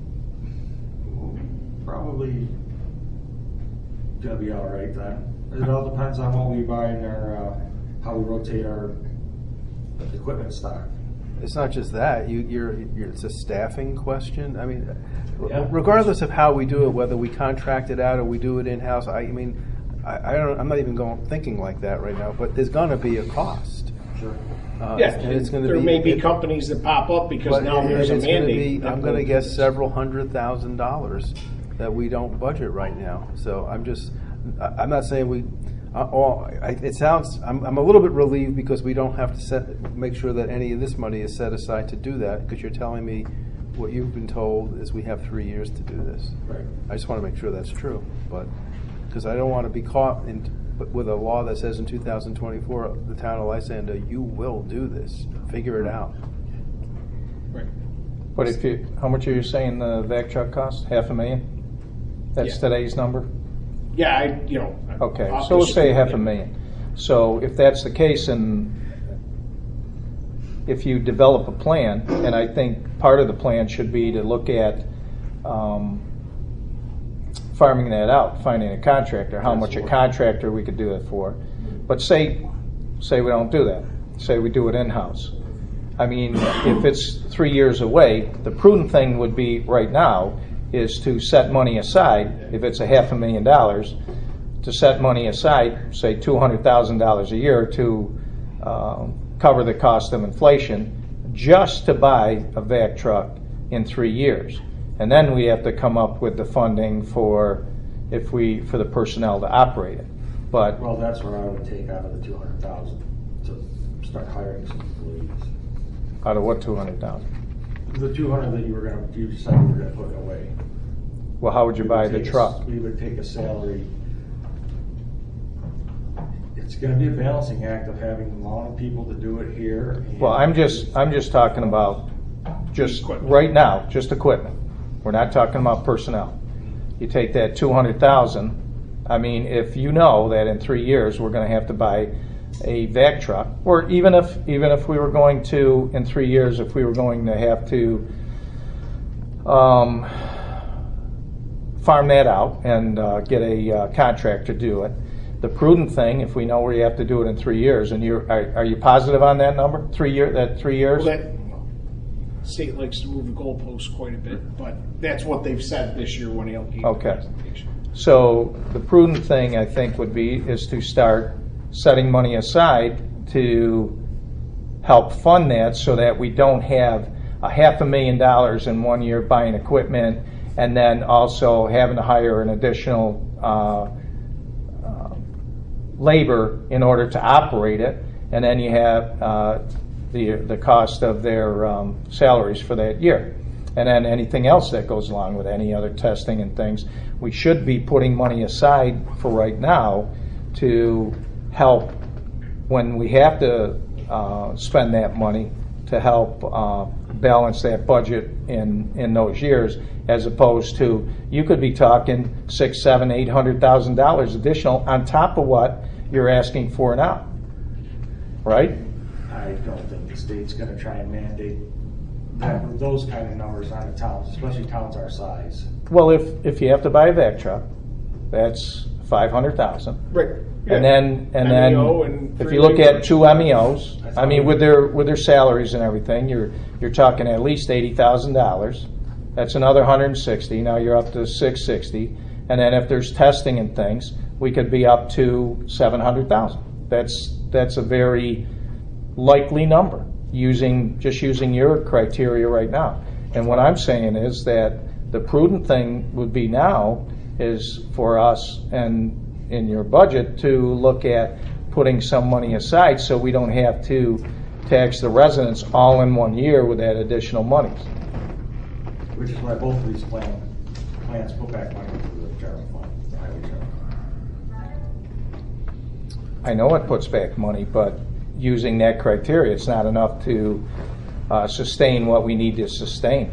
Probably gonna be all right then. It all depends on what we buy and our, uh, how we rotate our equipment stock. It's not just that. You, you're, you're, it's a staffing question. I mean, Yeah. regardless of how we do it, whether we contract it out or we do it in house. I, I mean, I, I don't. I'm not even going thinking like that right now. But there's going to be a cost. Sure. Uh, yeah, and it's going to there be. may be it- companies that pop up because but now it- there's a it's gonna mandate. be- that I'm going to goes- guess several hundred thousand dollars that we don't budget right now. So I'm just. I- I'm not saying we. Uh, all, I, it sounds. I'm, I'm a little bit relieved because we don't have to set, make sure that any of this money is set aside to do that. Because you're telling me what you've been told is we have three years to do this. Right. I just want to make sure that's true, but because I don't want to be caught in but with a law that says in two thousand twenty-four, the town of Lysander, you will do this. Figure it out. Right. But if you, how much are you saying the vac truck costs? Half a million? That's Yeah. today's number? Yeah, I, you know. I- Okay, I'll so we'll just- say half a yeah. million. So if that's the case, and if you develop a plan, and I think part of the plan should be to look at um, farming that out, finding a contractor, how much a contractor we could do it for. But say, say we don't do that. Say we do it in-house. I mean, if it's three years away, the prudent thing would be right now is to set money aside, if it's a half a million dollars, to set money aside, say two hundred thousand dollars a year to uh, cover the cost of inflation, just to buy a vac truck in three years. And then we have to come up with the funding for, if we, for the personnel to operate it. But, Well, that's where I would take out of the two hundred thousand to start hiring some employees. out of what two hundred thousand? The two hundred that you were gonna, you decided you were gonna put away. Well, how would you We buy would the take a- truck? We would take a salary. It's gonna be a balancing act of having the amount of people to do it here. and- Well, I'm just, I'm just talking about, just Equipment. right now, just equipment. We're not talking about personnel. You take that two hundred thousand, I mean, if you know that in three years, we're gonna have to buy a vac truck, or even if, even if we were going to, in three years, if we were going to have to, um, farm that out and uh, get a uh, contractor to do it. The prudent thing, if we know where you have to do it in three years, and you're, are, are you positive on that number? Three year, that three years? Well, that state likes to move the goalposts quite a bit, but that's what they've said this year when they gave the Okay. presentation. So the prudent thing, I think, would be is to start setting money aside to help fund that, so that we don't have a half a million dollars in one year buying equipment, and then also having to hire an additional uh, uh, labor in order to operate it, and then you have uh, the the cost of their um, salaries for that year, and then anything else that goes along with any other testing and things. We should be putting money aside for right now to help when we have to uh, spend that money, to help uh, balance that budget in in those years, as opposed to, you could be talking six, seven, eight hundred thousand dollars additional on top of what you're asking for now, right? I don't think the state's gonna try and mandate that, those kind of numbers on the towns, especially towns our size. Well, if if you have to buy a vac truck, that's five hundred thousand. Right. And then, and M E O and then, if three you look at laborers. two M E Os, I mean, with their, with their salaries and everything, you're, you're talking at least eighty thousand dollars. That's another one hundred and sixty, now you're up to six sixty. And then if there's testing and things, we could be up to seven hundred thousand. That's, that's a very likely number, using, just using your criteria right now. And what I'm saying is that the prudent thing would be now is for us, and in your budget, to look at putting some money aside so we don't have to tax the residents all in one year with that additional money. Which is why both of these plan, plans put back money into the general fund, the highway general. I know it puts back money, but using that criteria, it's not enough to uh, sustain what we need to sustain.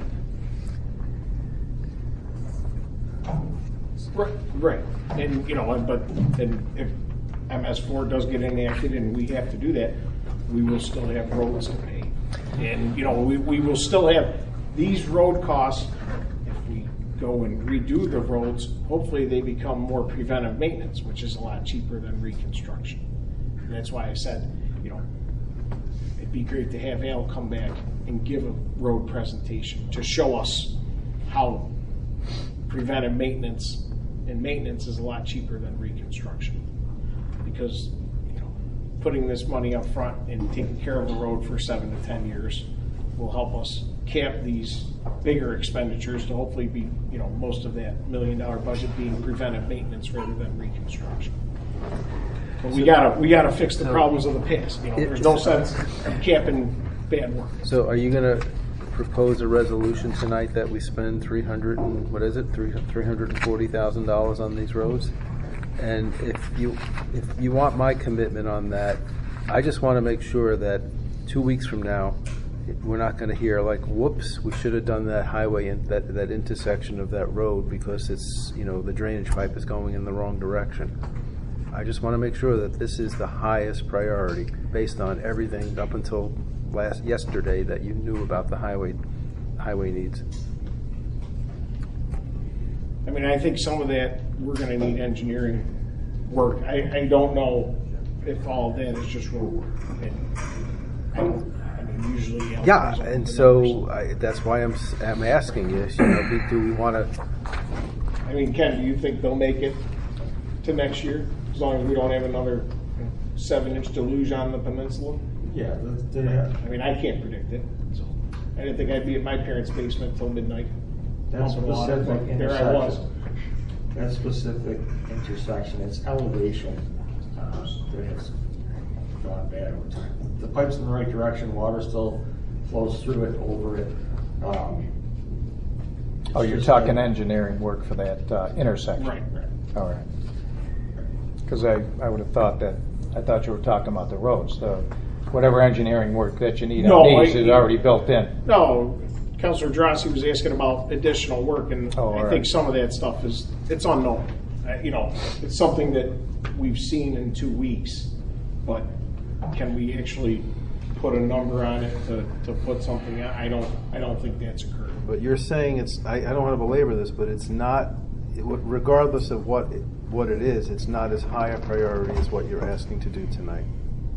Right, right. And, you know, and- but, and if M S four does get enacted and we have to do that, we will still have roads to pay. And, you know, we, we will still have these road costs. If we go and redo the roads, hopefully they become more preventive maintenance, which is a lot cheaper than reconstruction. And that's why I said, you know, it'd be great to have Al come back and give a road presentation to show us how preventive maintenance, and maintenance is a lot cheaper than reconstruction. Because, you know, putting this money up front and taking care of the road for seven to ten years will help us cap these bigger expenditures to hopefully be, you know, most of that million dollar budget being preventive maintenance rather than reconstruction. But we gotta, we gotta fix the problems of the past, you know, there's no sense capping bad work. So are you gonna propose a resolution tonight that we spend three hundred and, what is it, three, three hundred and forty thousand dollars on these roads? And if you, if you want my commitment on that, I just want to make sure that two weeks from now, we're not going to hear like, whoops, we should have done that highway, in, that, that intersection of that road because it's, you know, the drainage pipe is going in the wrong direction. I just want to make sure that this is the highest priority based on everything up until last, yesterday that you knew about the highway, highway needs. I mean, I think some of that, we're gonna need engineering work. I, I don't know if all of that is just road work. And I don't, I mean, usually. Yeah, and so I, that's why I'm, s- I'm asking you, you know, do- do we want to, I mean, Ken, do you think they'll make it to next year? As long as we don't have another seven inch deluge on the peninsula? Yeah, the, the, I mean, I can't predict it, so. I didn't think I'd be at my parents' basement till midnight. that pumping water, specific but there I was. intersection, that specific intersection, its elevation, uh, that has gone bad over time. The pipe's in the right direction, water still flows through it, over it. Um, it's Oh, you're just talking like- engineering work for that uh, intersection? Right, right. All right. Because I, I would have thought that, I thought you were talking about the roads, the, whatever engineering work that you need No, on these I- is already built in. No, Councilor Drossi was asking about additional work, and Oh, all I right. think some of that stuff is, it's unknown. Uh, You know, it's something that we've seen in two weeks, but can we actually put a number on it to, to put something out? I don't, I don't think that's occurred. but you're saying it's, I, I don't want to belabor this, but it's not, it would- regardless of what, it- what it is, it's not as high a priority as what you're asking to do tonight.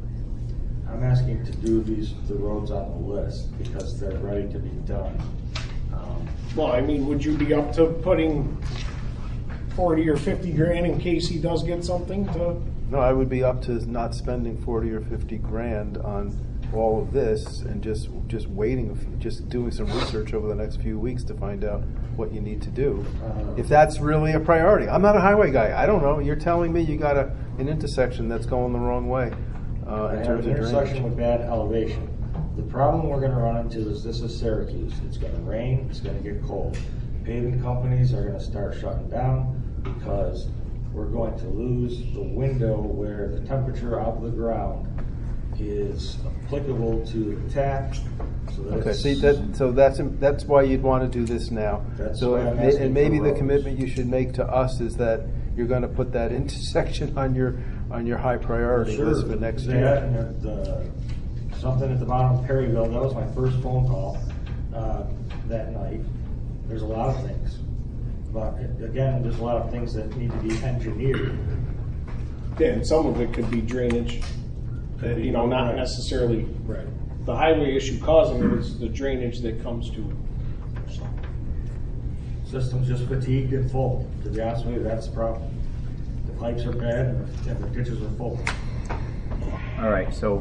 I'm asking to do these, the roads on the list because they're ready to be done. Um, Well, I mean, would you be up to putting forty or fifty grand in case he does get something to? No, I would be up to not spending forty or fifty grand on all of this and just, just waiting, a few- just doing some research over the next few weeks to find out what you need to do. Uh, If that's really a priority. I'm not a highway guy. I don't know. You're telling me you got a, an intersection that's going the wrong way, uh, I in have terms an of intersection drainage. with bad elevation. The problem we're gonna run into is this is Syracuse. It's gonna rain, it's gonna get cold. Paving companies are gonna start shutting down because we're going to lose the window where the temperature out of the ground is applicable to the tap. So that Okay, it's- see, that, so that's, that's why you'd want to do this now. That's So, why if I'm ma- asking and maybe for the roads. commitment you should make to us is that you're gonna put that intersection on your, on your high priority Sure, list for next that year. and the- the- something at the bottom of Perryville, that was my first phone call uh, that night. There's a lot of things. But again, there's a lot of things that need to be engineered. Yeah, and some of it could be drainage, that, you know, not necessarily. Right. The highway issue causing it is the drainage that comes to it. So, System's just fatigued and full. To be honest with you, that's the problem. The pipes are bad and the, and the ditches are full. All right, so,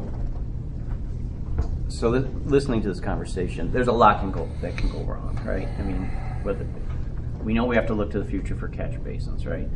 so li- listening to this conversation, there's a lot can go, that can go wrong, right? I mean, whether, we know we have to look to the future for catch basins, right?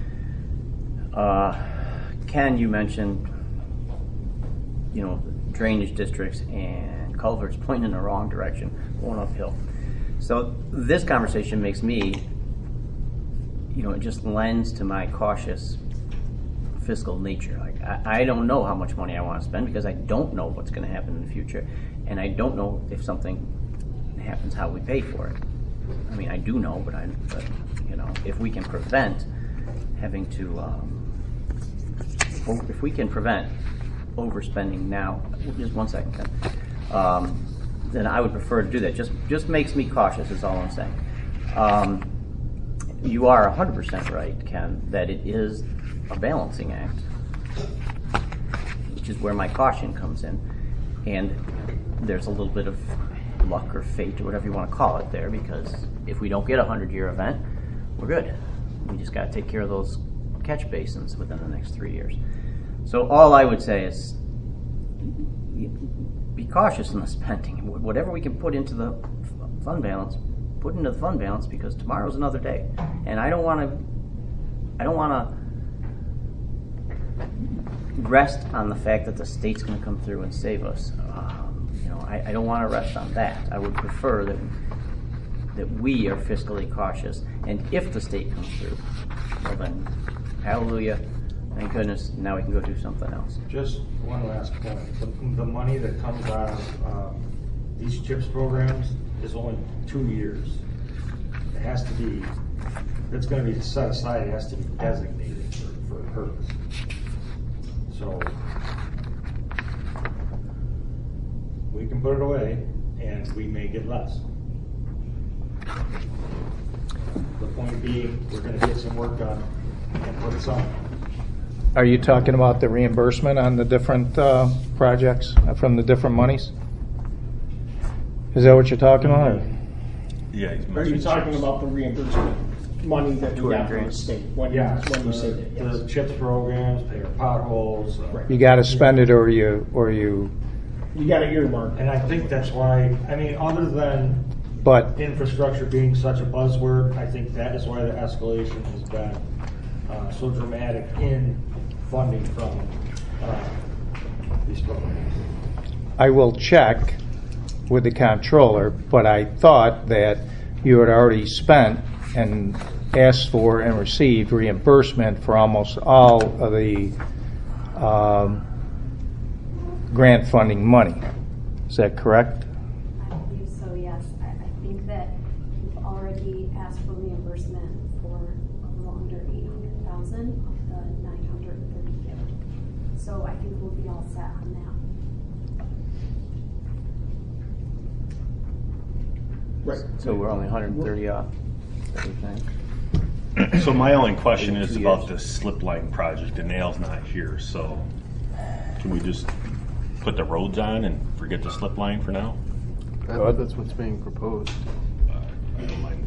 Uh, Ken, you mentioned, you know, drainage districts and culverts pointing in the wrong direction, going uphill. So this conversation makes me, you know, it just lends to my cautious fiscal nature. Like, I, I don't know how much money I want to spend because I don't know what's going to happen in the future, and I don't know if something happens how we pay for it. I mean, I do know, but I, but, you know, if we can prevent having to, um, o- if we can prevent overspending now, just one second, Ken, um, then I would prefer to do that. Just, just makes me cautious. Is all I'm saying. Um, you are one hundred percent right, Ken, that it is a balancing act, which is where my caution comes in. And there's a little bit of luck or fate or whatever you want to call it there, because if we don't get a hundred-year event, we're good. We just got to take care of those catch basins within the next three years. So all I would say is be cautious in the spending. Whatever we can put into the fund balance, put into the fund balance, because tomorrow's another day, and I don't want to. I don't want to rest on the fact that the state's going to come through and save us. Um, you know, I, I don't want to rest on that. I would prefer that that we are fiscally cautious, and if the state comes through, well then, hallelujah, thank goodness, now we can go do something else. Just one last point. The, the money that comes out of uh, these CHIPS programs is only two years. It has to be, it's going to be set aside, it has to be designated for, for a purpose. So we can put it away and we may get less. The point being, we're going to get some work done and put some. Are you talking about the reimbursement on the different uh, projects uh, from the different monies? Is that what you're talking about? or- Yeah, he's Are you mentioned talking chips. about the reimbursement money that we got from the state? When, Yeah, when you say the, that, yes. the CHIPS programs, pay our potholes. uh, Right. You got to spend it, or you, or you. You got to earmark. And I think that's why, I mean, other than But infrastructure being such a buzzword, I think that is why the escalation has been uh, so dramatic in funding from uh, these programs. I will check with the comptroller, but I thought that you had already spent and asked for and received reimbursement for almost all of the um, grant funding money. Is that correct? I believe so, yes. I, I think that we've already asked for reimbursement for a little under eight hundred thousand of the nine hundred thirty-two. So I think we'll be all set on that. Right. So we're only one hundred thirty off everything. So my only question In is two about years. the slip line project, and Al's not here, so can we just put the roads on and forget the slip line for now? That- That's what's being proposed. Uh, I don't mind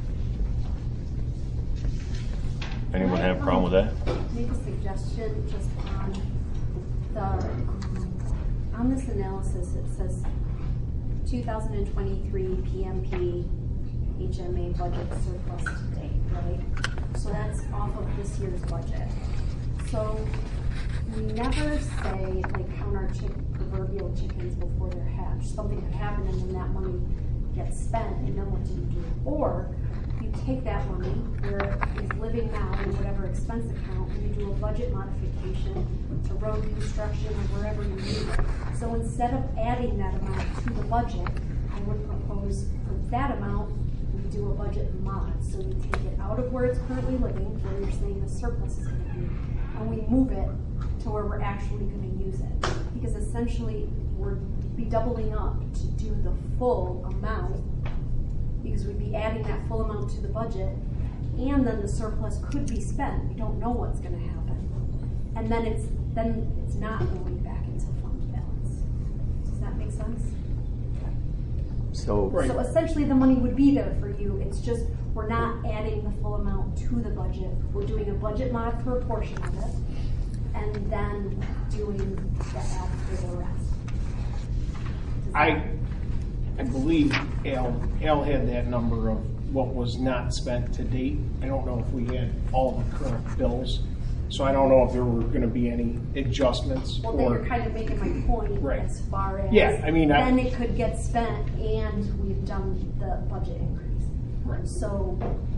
that. Anyone have a problem with that? Make a suggestion just on the, um, on this analysis, it says two thousand twenty-three P M P H M A budget surplus to date, right? So that's off of this year's budget. So we never say, like, count our chick, proverbial chickens before they're hatched. Something could happen and then that money gets spent, and then what do you do? Or you take that money where it's living now in whatever expense account, and you do a budget modification to road construction or wherever you need it. So instead of adding that amount to the budget, I would propose for that amount, we do a budget mod. So we take it out of where it's currently living, where you're saying the surplus is going to be, and we move it to where we're actually going to use it. Because essentially, we're be doubling up to do the full amount, because we'd be adding that full amount to the budget, and then the surplus could be spent. We don't know what's going to happen, and then it's then it's not going back into fund balance. Does that make sense? So, Right. So essentially, the money would be there for you. It's just we're not adding the full amount to the budget. We're doing a budget mod for a portion of it, and then doing the add for the rest. Does that- I, I believe Al, Al had that number of what was not spent to date. I don't know if we had all the current bills, so I don't know if there were gonna be any adjustments Well, then or. you're kind of making my point Right. as far as. Yeah, I mean, I- Then it could get spent and we've done the budget increase. Right. So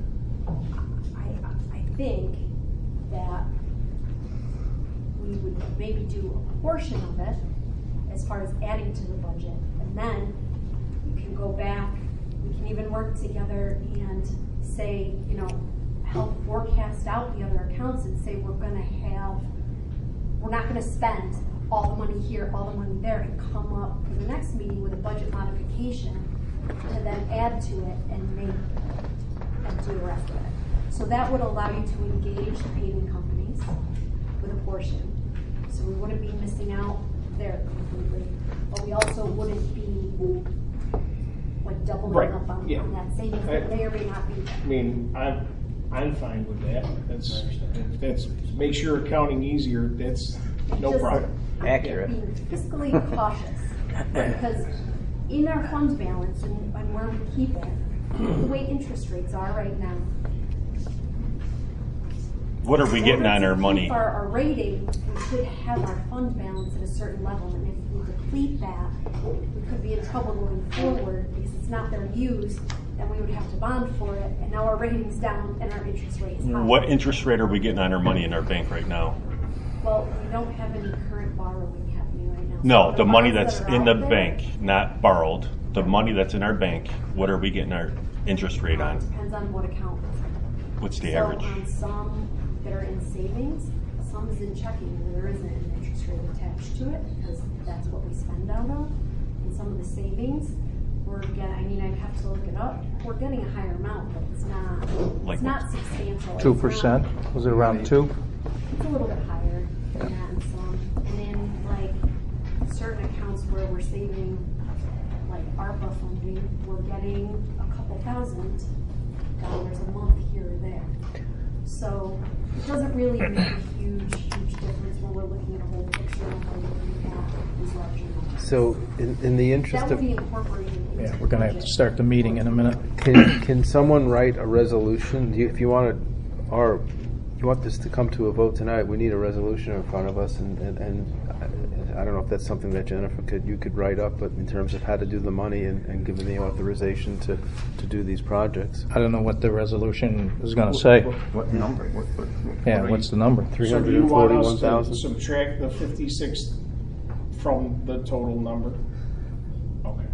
I, I think that we would maybe do a portion of it as far as adding to the budget. And then you can go back, we can even work together and say, you know, help forecast out the other accounts and say we're gonna have, we're not gonna spend all the money here, all the money there, and come up for the next meeting with a budget modification to then add to it and make, and do the rest of it. So that would allow you to engage the paving companies with a portion. So we wouldn't be missing out there completely, but we also wouldn't be like doubling Right, up on, yeah. on that savings that may or may not be there. I mean, I'm, I'm fine with that. That's, that's, make sure accounting easier, that's no Just problem. accurate. Being fiscally cautious, because in our fund balance and, and where we keep it, the way interest rates are right now. What are we in getting order on to our keep money? Our, our rating, we should have our fund balance at a certain level, and if we deplete that, we could be in trouble going forward because it's not their use, then we would have to bond for it, and now our rating's down and our interest rate is high. What interest rate are we getting on our money in our bank right now? Well, we don't have any current borrowing happening right now. No, So the money bonds that's that are in the out there, bank, not borrowed. The money that's in our bank, what are we getting our interest rate on? Depends on what account. What's the So average? on some that are in savings, some is in checking, and there isn't an interest rate attached to it, because that's what we spend out of. And some of the savings, we're getting, I mean, I'd have to look it up, we're getting a higher amount, but it's not, Like it's not substantial. It's Two not- percent? Was it around two? It's a little bit higher than that in some. And then like certain accounts where we're saving, like ARPA funding, we're getting a couple thousand dollars a month here or there. So it doesn't really make a huge, huge difference when we're looking at a whole picture and we're looking at these larger numbers. So in, in the interest That would of, be incorporated into Yeah, the we're gonna have to budget. start the meeting in a minute. can, can someone write a resolution? Do you- If you want to, or you want this to come to a vote tonight, we need a resolution in front of us, and, and, and I- I don't know if that's something that Jennifer could, you could write up, but in terms of how to do the money and, and give them the authorization to, to do these projects. I don't know what the resolution is gonna say. What number? What, what, what Yeah, are what's you- the number? Three So do hundred you and want forty-one us to thousand? subtract the fifty-six from the total number? Okay.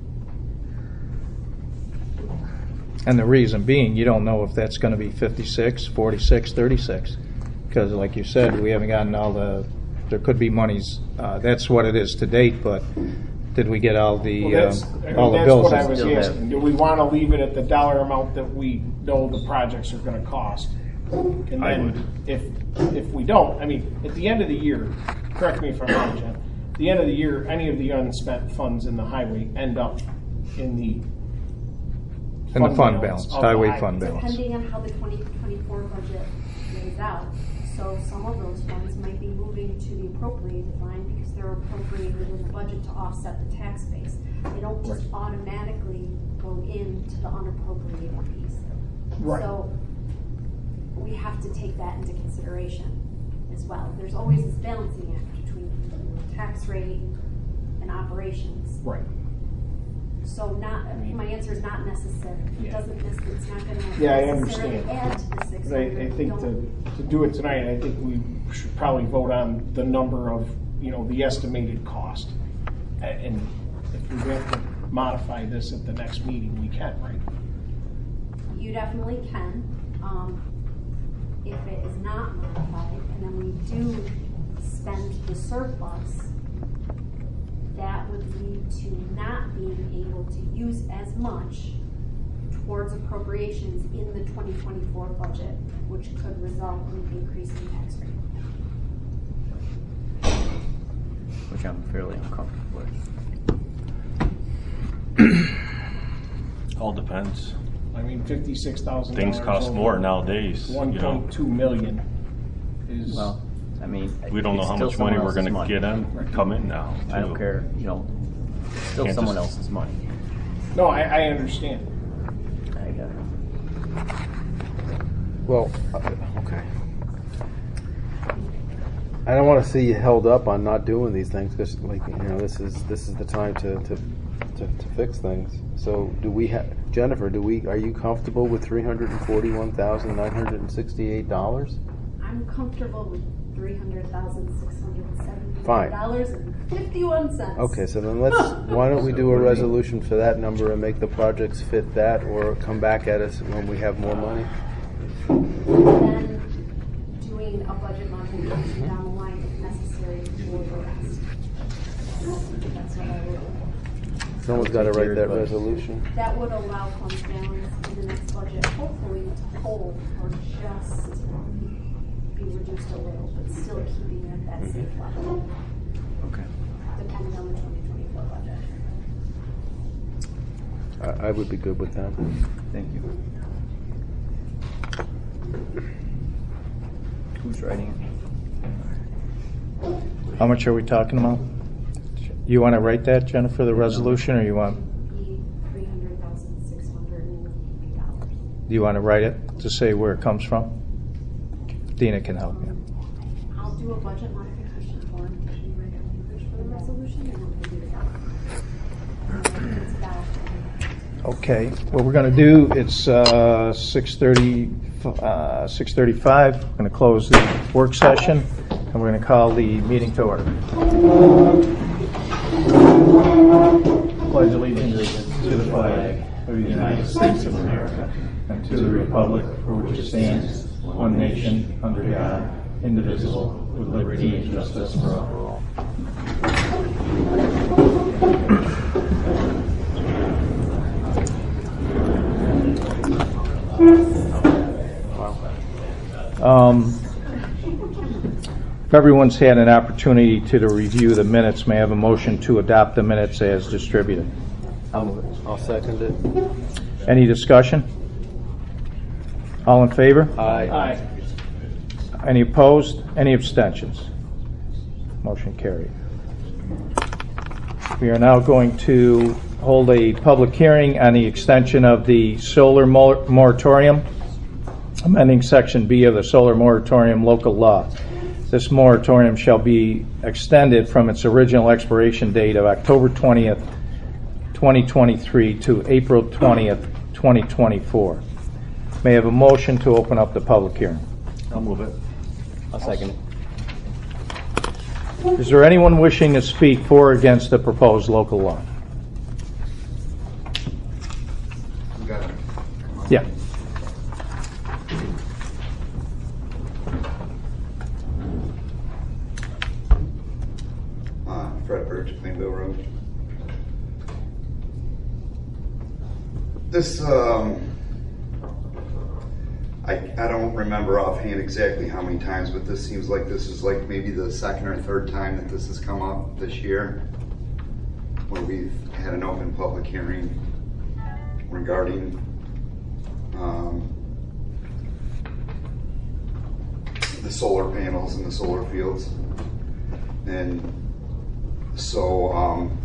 And the reason being, you don't know if that's gonna be fifty-six, forty-six, thirty-six. Because like you said, we haven't gotten all the, there could be monies, uh, that's what it is to date, but did we get all the, Well, that's, I um, mean, all the that's bills? what I was still have- asking. Do we want to leave it at the dollar amount that we know the projects are going to cost? And I then would. if, if we don't, I mean, at the end of the year, correct me if I'm wrong, Jen, at the end of the year, any of the unspent funds in the highway end up in the In the fund balance, of the highway fund balance. Depending on how the twenty twenty-four budget lays out. So some of those funds might be moving to the appropriated line because they're appropriated in the budget to offset the tax base. They don't just automatically go into the unappropriated piece. Right. So we have to take that into consideration as well. There's always this balancing act between tax rate and operations. Right. So not, my answer is not necessary. It Yeah. doesn't, necess- it's not gonna Yeah, I necessarily understand. add to the six But I, hundred. I think to, to do it tonight, I think we should probably vote on the number of, you know, the estimated cost. A- And if we have to modify this at the next meeting, we can, right? You definitely can. Um, if it is not modified, and then we do spend the surplus, that would lead to not being able to use as much towards appropriations in the twenty twenty-four budget, which could result in an increase in tax rate. Which I'm fairly uncomfortable with. All depends. I mean, fifty-six thousand dollars. Things cost more nowadays, One you know. point two million is. Well, I mean. We don't know it's how still much money someone we're else's gonna money. get on, come in now. I don't too. care, you know, it's still Can't someone just- else's money. No, I, I understand. I got it. Well, uh, okay. I don't want to see you held up on not doing these things, because like, you know, this is, this is the time to, to, to, to fix things. So do we have, Jennifer, do we, are you comfortable with three hundred and forty-one thousand, nine hundred and sixty-eight dollars? I'm comfortable with three hundred thousand, six hundred and seventy-nine Fine. dollars and fifty-one cents. Okay, so then let's, why don't we do a resolution for that number and make the projects fit that, or come back at us when we have more money? Then doing a budget modification down the line if necessary for the rest. That's what I would, Someone's got to write that resolution. that would allow fund balance in the next budget, hopefully to hold or just be reduced a little, but still keeping it at that safe level, Okay. depending on the twenty twenty-four budget. I, I would be good with that. Thank you. Who's writing it? How much are we talking about? You wanna write that, Jennifer, the resolution, or you want, Be three hundred thousand, six hundred and eighty dollars. do you wanna write it to say where it comes from? Dina can help you. I'll do a budget modification form, if you write a language for the resolution, and then we'll do the document. And then it's about Okay, what we're going to do, it's uh, six thirty, uh, six thirty-five. We're going to close the work session, and we're going to call the meeting to order. Pledge allegiance to the flag of the United States of America and to the republic for which it stands, one nation, under God, indivisible, with liberty and justice for all. Um, if everyone's had an opportunity to, to review the minutes, may I have a motion to adopt the minutes as distributed? I'll move it. I'll second it. Any discussion? All in favor? Aye. Aye. Any opposed? Any abstentions? Motion carried. We are now going to hold a public hearing on the extension of the solar mor- moratorium, amending Section B of the solar moratorium local law. This moratorium shall be extended from its original expiration date of October twentieth, twenty twenty-three to April twentieth, twenty twenty-four. May I have a motion to open up the public hearing? I'll move it. I'll second it. Is there anyone wishing to speak for or against the proposed local law? Yeah. Uh, Fred Birch, Plainville Road. This, um, I, I don't remember offhand exactly how many times, but this seems like this is like maybe the second or third time that this has come up this year, where we've had an open public hearing regarding um, the solar panels and the solar fields. And so um,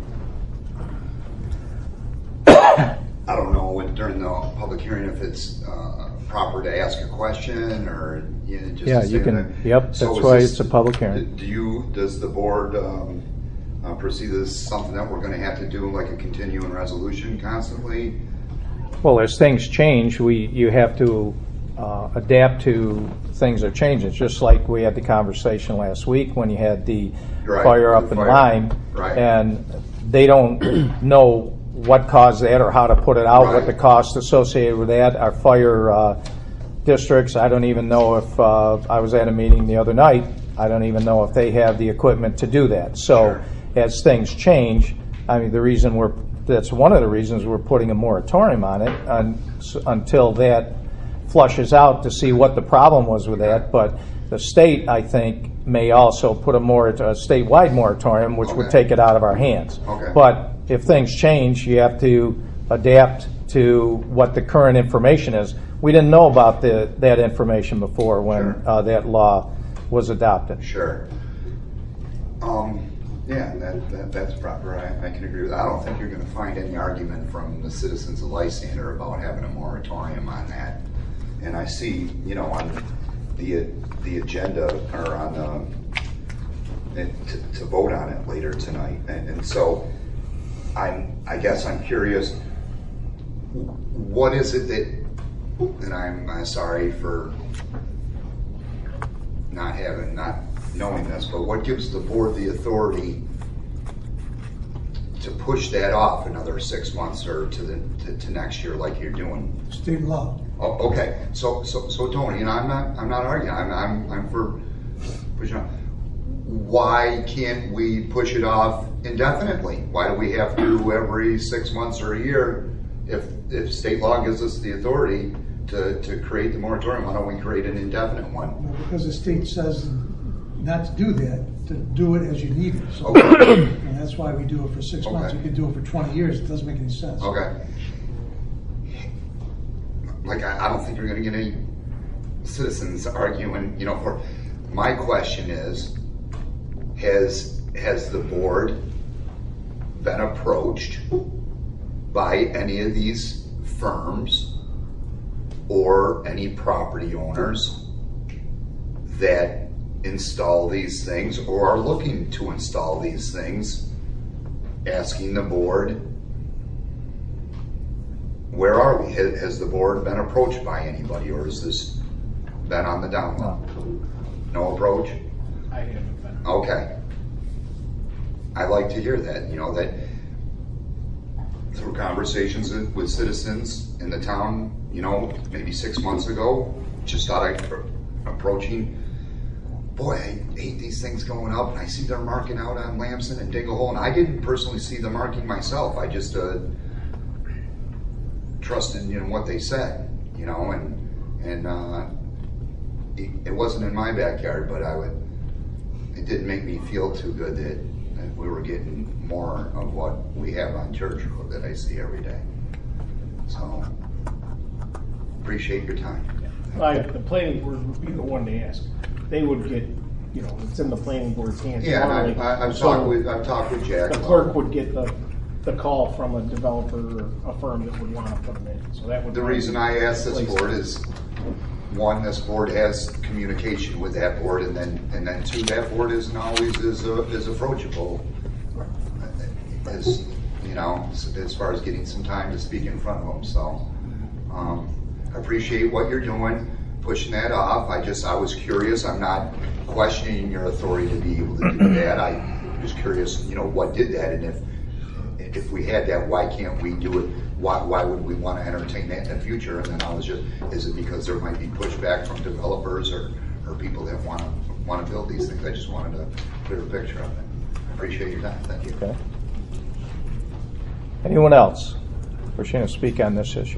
I don't know when, during the public hearing if it's uh, proper to ask a question or you know, just Yeah, to say you can. that. Yep, So that's is why this- it's a public hearing. Do you, does the board um, uh, perceive this as something that we're going to have to do, like a continuing resolution constantly? Well, as things change, we you have to uh, adapt to things are changing. It's just like we had the conversation last week when you had the Right, fire up the in fire. Lyme, Right. and they don't know what caused that or how to put it out, what Right. the cost associated with that. Our fire uh, districts, I don't even know if uh, I was at a meeting the other night. I don't even know if they have the equipment to do that. So Sure. as things change, I mean, the reason we're that's one of the reasons we're putting a moratorium on it un, until that flushes out to see what the problem was with that. But the state, I think, may also put a, more, a statewide moratorium, which would Okay. take it out of our hands. Okay. But if things change, you have to adapt to what the current information is. We didn't know about the, that information before when Sure. uh, that law was adopted. Sure. Um, yeah, that, that that's proper. I, I can agree with that. I don't think you're going to find any argument from the citizens of Lysander about having a moratorium on that. And I see, you know, on the the agenda or on the it, to, to vote on it later tonight. And, and so, I'm I guess I'm curious. What is it that? And I'm uh, sorry for not having, not knowing this, but what gives the board the authority to push that off another six months or to the to, to next year, like you're doing? State law. Oh, okay. So so so Tony, and I'm not I'm not arguing. I'm I'm I'm for pushing off. Why can't we push it off indefinitely? Why do we have to every six months or a year? If if state law gives us the authority to, to create the moratorium, why don't we create an indefinite one? Well, because the state says not to do that, to do it as you need it. So, Okay. and that's why we do it for six months. Okay. You could do it for twenty years. It doesn't make any sense. Okay. Like, I, I don't think you're going to get any citizens arguing, you know, for, my question is, has, has the board been approached by any of these firms or any property owners that install these things or are looking to install these things, asking the board where are we? Has, has the board been approached by anybody, or has this been on the down low? No approach? I haven't been. Okay. I like to hear that, you know, that through conversations with citizens in the town, you know, maybe six months ago, just thought I approaching, boy, I hate these things going up, and I see they're marking out on Lamson and Dig a Hole, and I didn't personally see the marking myself. I just uh, trusted in what they said, you know, and and uh, it, it wasn't in my backyard, but I would. It didn't make me feel too good that, that we were getting more of what we have on Church Road that I see every day. So appreciate your time. Like, the planning board would be the one to ask. They would get, you know, it's in the planning board's hands. Yeah, and normally. I, I, I've So talked with I've talked with Jack. The clerk would get the, the call from a developer or a firm that would want to put them in. So that would. The reason I asked this place. board is, one, this board has communication with that board, and then and then two, that board isn't always as uh, as approachable as, you know, as far as getting some time to speak in front of them. So um, I appreciate what you're doing, pushing that off. I just I was curious. I'm not questioning your authority to be able to do that. I was curious, you know, what did that, and if if we had that, why can't we do it? Why, why would we want to entertain that in the future? And then I was just, is it because there might be pushback from developers or, or people that want to want to build these things? I just wanted a clearer picture of it. I appreciate your time. Thank you. Okay. Anyone else wishing to speak on this issue?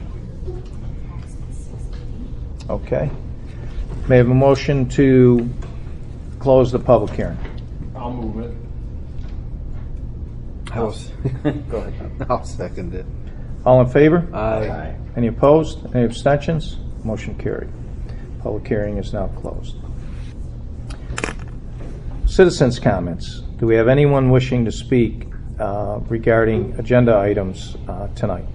Okay. May I have a motion to close the public hearing? I'll move it. I was, go ahead. I'll second it. All in favor? Aye. Any opposed? Any abstentions? Motion carried. Public hearing is now closed. Citizens' comments. Do we have anyone wishing to speak uh, regarding agenda items uh, tonight?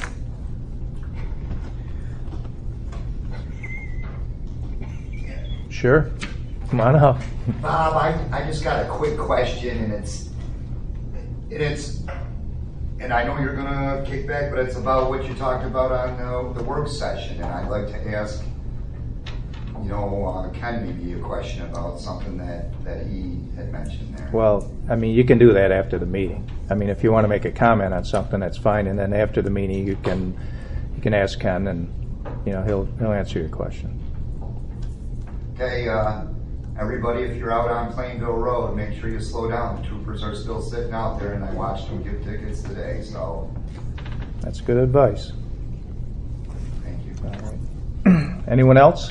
Sure. Come on up. Bob, I, I just got a quick question, and it's, and it's, and I know you're gonna kick back, but it's about what you talked about on the, the work session, and I'd like to ask, you know, uh, Ken maybe a question about something that, that he had mentioned there. Well, I mean, you can do that after the meeting. I mean, if you want to make a comment on something, that's fine, and then after the meeting, you can, you can ask Ken, and, you know, he'll, he'll answer your question. Okay, uh, everybody, if you're out on Plainville Road, make sure you slow down. The troopers are still sitting out there, and I watched them give tickets today, so That's good advice. thank you. All right. Anyone else?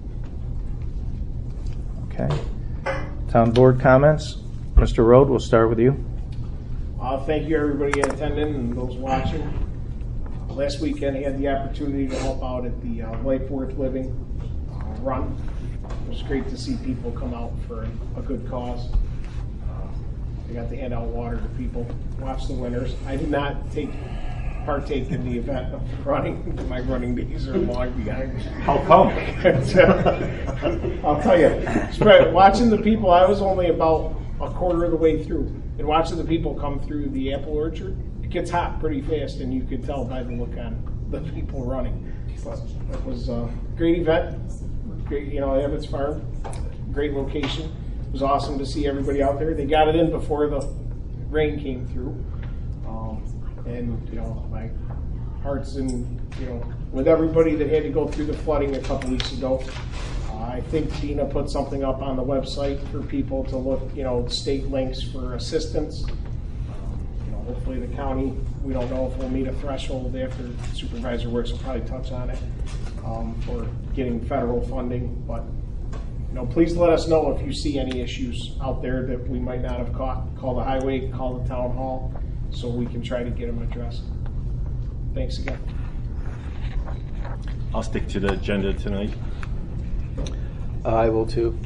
Okay. Town board comments. Mister Rode, we'll start with you. Uh, thank you, everybody attending and those watching. Last weekend, I had the opportunity to help out at the uh, Life Worth Living uh, run. It was great to see people come out for a good cause. Uh, I got to hand out water to people, watch the winners. I did not take partake in the event of running. My running days are long behind. How come? I'll tell you, spread, watching the people, I was only about a quarter of the way through, and watching the people come through the apple orchard, it gets hot pretty fast, and you could tell by the look on the people running. But it was a great event. Great, you know, Ebbets Farm, great location. It was awesome to see everybody out there. They got it in before the rain came through. Um, and, you know, my heart's in, you know, with everybody that had to go through the flooding a couple weeks ago. Uh, I think Dina put something up on the website for people to look, you know, state links for assistance. Um, you know, hopefully the county, we don't know if we'll meet a threshold after Supervisor Works will probably touch on it. Um, for getting federal funding, but you know, please let us know if you see any issues out there that we might not have caught. Call the highway, call the town hall, so we can try to get them addressed. Thanks again. I'll stick to the agenda tonight. I will too.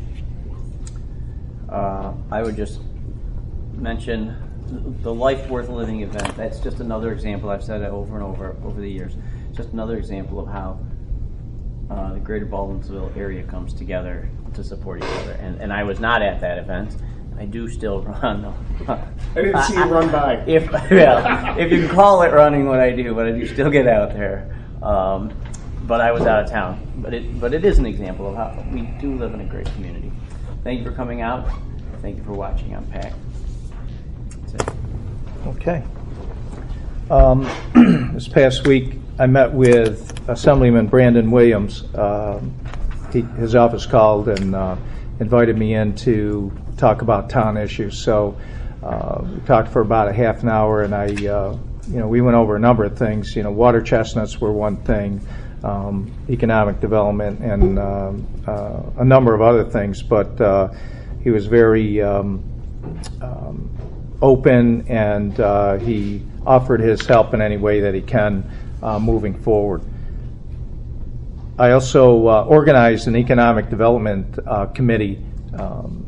Uh, I would just mention the Life Worth Living event. That's just another example. I've said it over and over over the years. Just another example of how Uh, the greater Baldwinsville area comes together to support each other. And, and I was not at that event, I do still run. I didn't see you run by. If well, if you can call it running, what I do, but I do still get out there. Um, but I was out of town. But it but it is an example of how we do live in a great community. Thank you for coming out. Thank you for watching Unpacked. That's it. Okay. Um, this past week, I met with Assemblyman Brandon Williams. Uh, he, his office called and uh, invited me in to talk about town issues. So uh, we talked for about a half an hour, and I, uh, you know, we went over a number of things. You know, water chestnuts were one thing, um, economic development, and um, uh, a number of other things. But uh, he was very um, um, open, and uh, he offered his help in any way that he can uh, moving forward. I also uh, organized an economic development uh, committee. Um,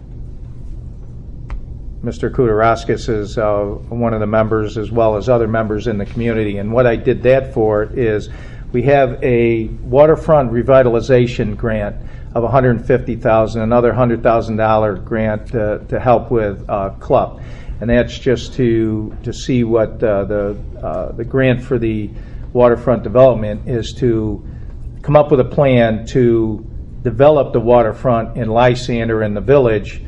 Mister Kudaraskis is uh, one of the members, as well as other members in the community. And what I did that for is we have a waterfront revitalization grant of one hundred fifty thousand dollars, another one hundred thousand dollars grant to, to help with uh, C L U P. And that's just to to see what uh, the uh, the grant for the waterfront development is, to come up with a plan to develop the waterfront in Lysander and the village.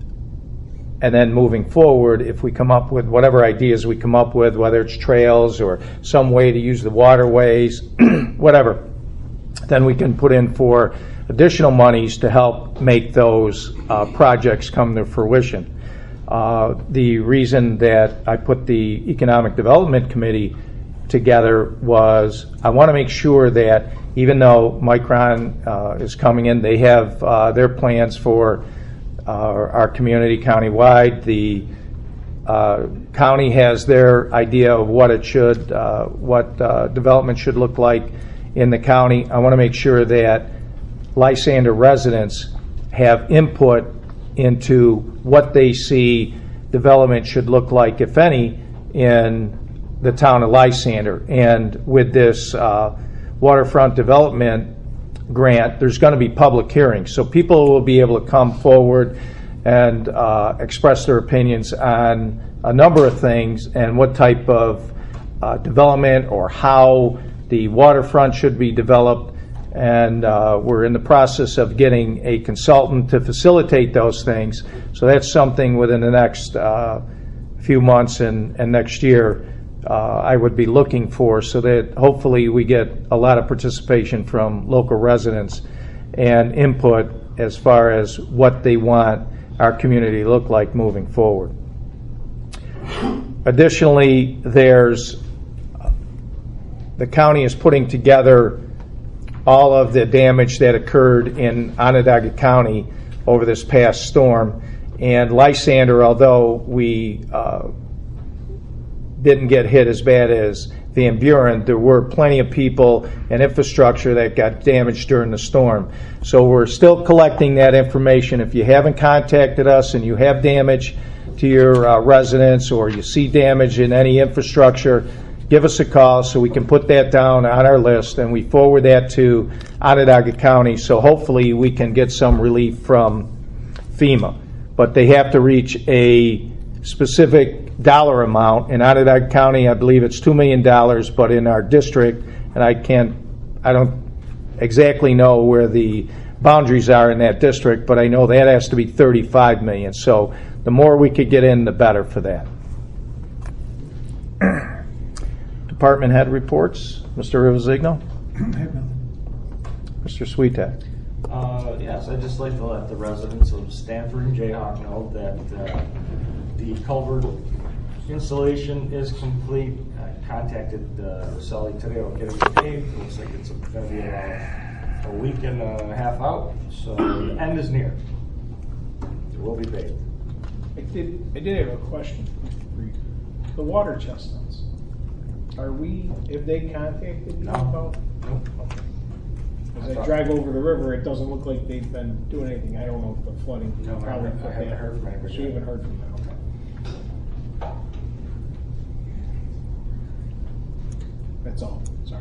And then moving forward, if we come up with whatever ideas we come up with, whether it's trails or some way to use the waterways, whatever, then we can put in for additional monies to help make those uh, projects come to fruition. Uh, the reason that I put the Economic Development Committee together was I want to make sure that even though Micron uh, is coming in, they have uh, their plans for uh, our community countywide. The uh, county has their idea of what it should, uh, what uh, development should look like in the county. I want to make sure that Lysander residents have input into what they see development should look like, if any, in the town of Lysander. And with this uh, waterfront development grant, there's going to be public hearings. So people will be able to come forward and uh, express their opinions on a number of things and what type of uh, development or how the waterfront should be developed. And uh, we're in the process of getting a consultant to facilitate those things. So that's something within the next uh, few months and, and next year uh, I would be looking for, so that hopefully we get a lot of participation from local residents and input as far as what they want our community to look like moving forward. Additionally, there's the county is putting together all of the damage that occurred in Onondaga County over this past storm. And Lysander, although we uh, didn't get hit as bad as Van Buren, there were plenty of people and infrastructure that got damaged during the storm. So we're still collecting that information. If you haven't contacted us and you have damage to your uh, residents, or you see damage in any infrastructure, give us a call so we can put that down on our list, and we forward that to Onondaga County, so hopefully we can get some relief from FEMA. But they have to reach a specific dollar amount. In Onondaga County, I believe it's two million dollars, but in our district, and I can't, I don't exactly know where the boundaries are in that district, but I know that has to be thirty-five million dollars. So the more we could get in, the better for that. Department head reports. Mister Rivazigno. Mister Sweetak. Uh, yes, I'd just like to let the residents of Stanford and Jayhawk know that uh, the culvert installation is complete. I contacted uh, Roselli today on getting it paved. It looks like it's going to be about a week and a half out, so the end is near. It will be paved. I did, I did have a question for you. The water chestnuts, are we, have they contacted you No. about? Nope. Okay. As I drive over the river, it doesn't look like they've been doing anything. I don't know if the flooding. No, I probably haven't- I put haven't that- heard from anybody So you yet. haven't heard from them, okay. That's all, sorry.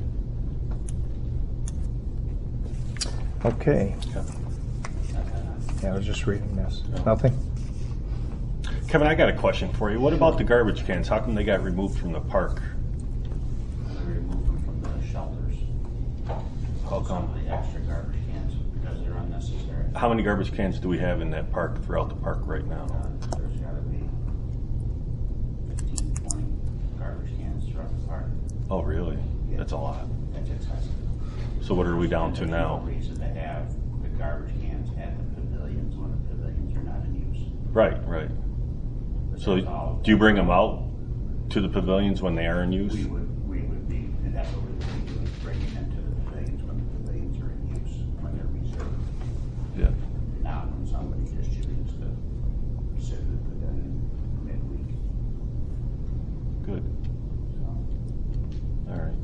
Okay. Yeah, I was just reading this. Nothing? Kevin, I got a question for you. What about the garbage cans? How come they got removed from the park? We remove them from the shelters. How come? Some of the extra garbage cans because they're unnecessary. How many garbage cans do we have in that park, throughout the park right now? Uh, there's got to be fifteen, twenty garbage cans throughout the park. Oh, really? Yeah. That's a lot. That's excessive. So what are we down to There's now? no reason to have the garbage cans at the pavilions when the pavilions are not in use. Right, right. But So that's all- do you bring them out to the pavilions when they are in use? We would, we would be, and that's what we would be doing, bringing them to the pavilions when the pavilions are in use, when they're reserved. Yeah. Not when somebody just chooses to sit in the pavilion midweek. Good. So, All right.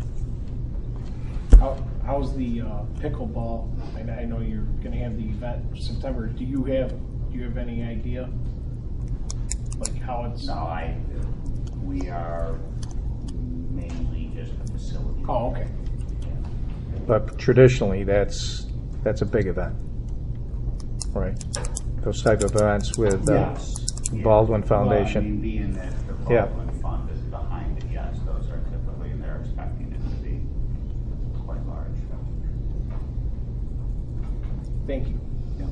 How, how's the uh, pickleball? I, I know you're going to have the event in September. Do you have do you have any idea, like how it's? No, I, we are mainly just a facility. Oh, okay. But traditionally, that's that's a big event, right? Those type of events with uh, Yes. Yeah. Baldwin Foundation. Well, I mean, being that the Yeah. Baldwin Fund is behind it, yes, those are typically, and they're expecting it to be quite large. Thank you. Yeah.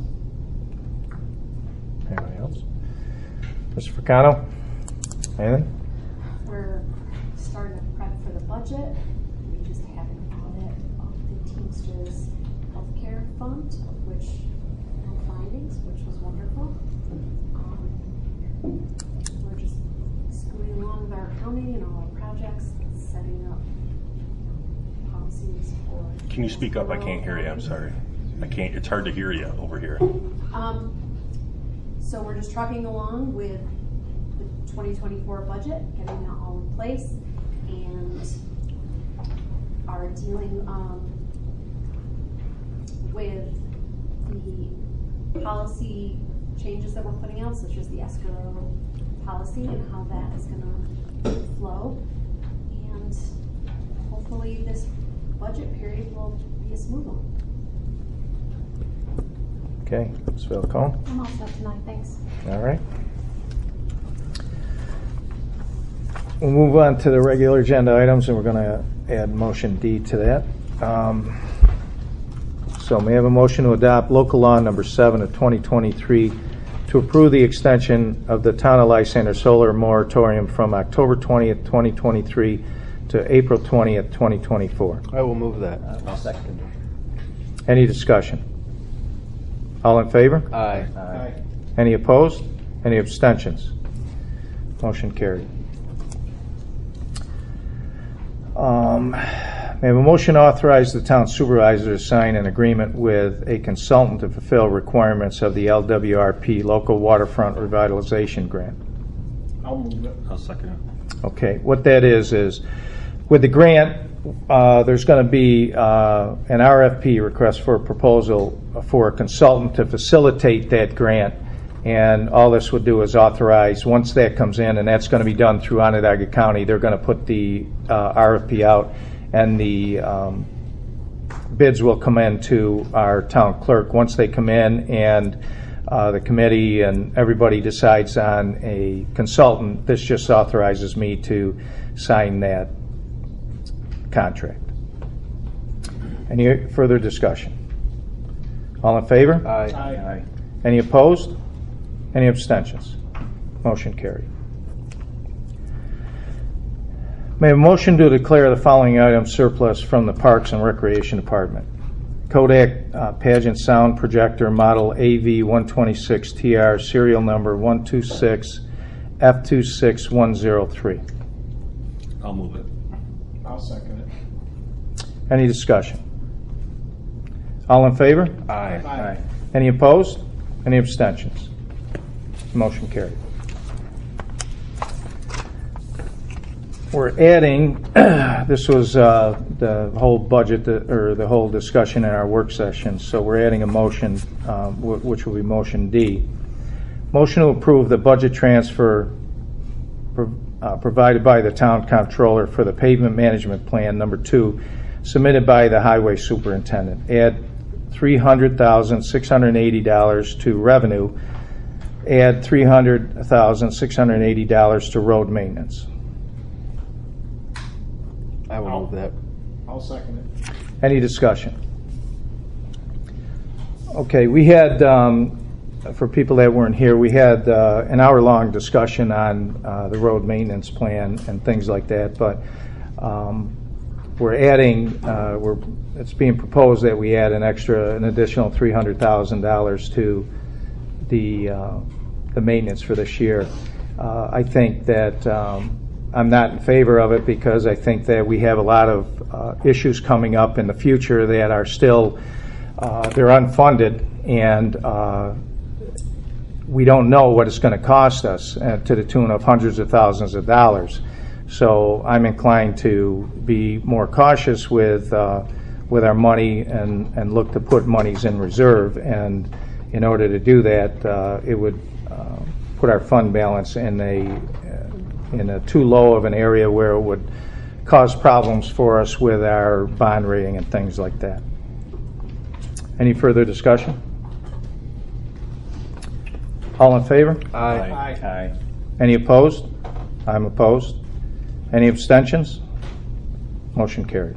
Anybody else? Mister Fricano? Anything? We're starting to prep for the budget. We just had an audit of the Teamsters Healthcare Fund, of which no findings, which was wonderful. Um, we're just scooting along with our accounting and all our projects, setting up policies for. Can you speak up? I can't hear you. I'm sorry. I can't. It's hard to hear you over here. Um, so we're just trucking along with the twenty twenty-four budget, getting that all in place, and are dealing um, with the policy changes that we're putting out, such as the escrow policy and how that is going to flow. And hopefully this budget period will be a smooth one. Okay, Miz Falcone? I'm all set tonight, thanks. All right. We'll move on to the regular agenda items, and we're going to add motion D to that. Um, so may I have a motion to adopt local law number seven of twenty twenty-three to approve the extension of the Town of Lysander solar moratorium from October twentieth, twenty twenty-three to April twentieth, twenty twenty-four. I will move that. I'll second Any discussion? All in favor? Aye. it. Aye. Any opposed? Any abstentions? Motion carried. Um, may I have a motion to authorize the town supervisor to sign an agreement with a consultant to fulfill requirements of the L W R P Local Waterfront Revitalization Grant? I'll move it. I'll second it. Okay, what that is, is with the grant, uh, there's going to be uh, an R F P, request for a proposal, for a consultant to facilitate that grant. And all this would do is authorize, once that comes in, and that's going to be done through Onondaga County, they're going to put the uh, R F P out, and the um, bids will come in to our town clerk. Once they come in and uh, the committee and everybody decides on a consultant, this just authorizes me to sign that contract. Any further discussion? All in favor? Aye. Aye. Any opposed? Any abstentions? Motion carried. May I have a motion to declare the following items surplus from the Parks and Recreation Department. Kodak uh, Pageant Sound Projector Model A V one twenty-six T R, serial number one two six F two six one zero three. I'll move it. I'll second it. Any discussion? All in favor? Aye. Aye. Any opposed? Any abstentions? Motion carried. We're adding, this was uh, the whole budget, that- or the whole discussion in our work session, so we're adding a motion, um, wh- which will be motion D. Motion to approve the budget transfer pro- uh, provided by the town comptroller for the pavement management plan number two, submitted by the highway superintendent. Add three hundred thousand six hundred eighty dollars to revenue, add three hundred thousand six hundred eighty dollars to road maintenance. I will move that. I'll second it. Any discussion? Okay, we had, um, for people that weren't here, we had uh, an hour-long discussion on uh, the road maintenance plan and things like that, but um, we're adding, uh, we're, it's being proposed that we add an extra, an additional three hundred thousand dollars to the, uh, the maintenance for this year. Uh, I think that um, I'm not in favor of it because I think that we have a lot of uh, issues coming up in the future that are still, uh, they're unfunded, and uh, we don't know what it's going to cost us uh, to the tune of hundreds of thousands of dollars. So I'm inclined to be more cautious with uh, with our money and, and look to put monies in reserve. And in order to do that, uh, it would uh, put our fund balance in a uh, in a too low of an area where it would cause problems for us with our bond rating and things like that. Any further discussion? All in favor? Aye. Aye. Any opposed? I'm opposed. Any abstentions? Motion carried.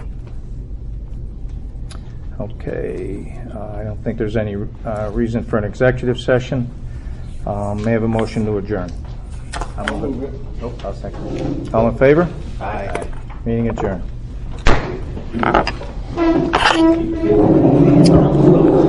Okay, uh, I don't think there's any uh, reason for an executive session. Um, may I have a motion to adjourn? I'll move it. Nope, I'll second it. All in favor? Aye. Meeting adjourned.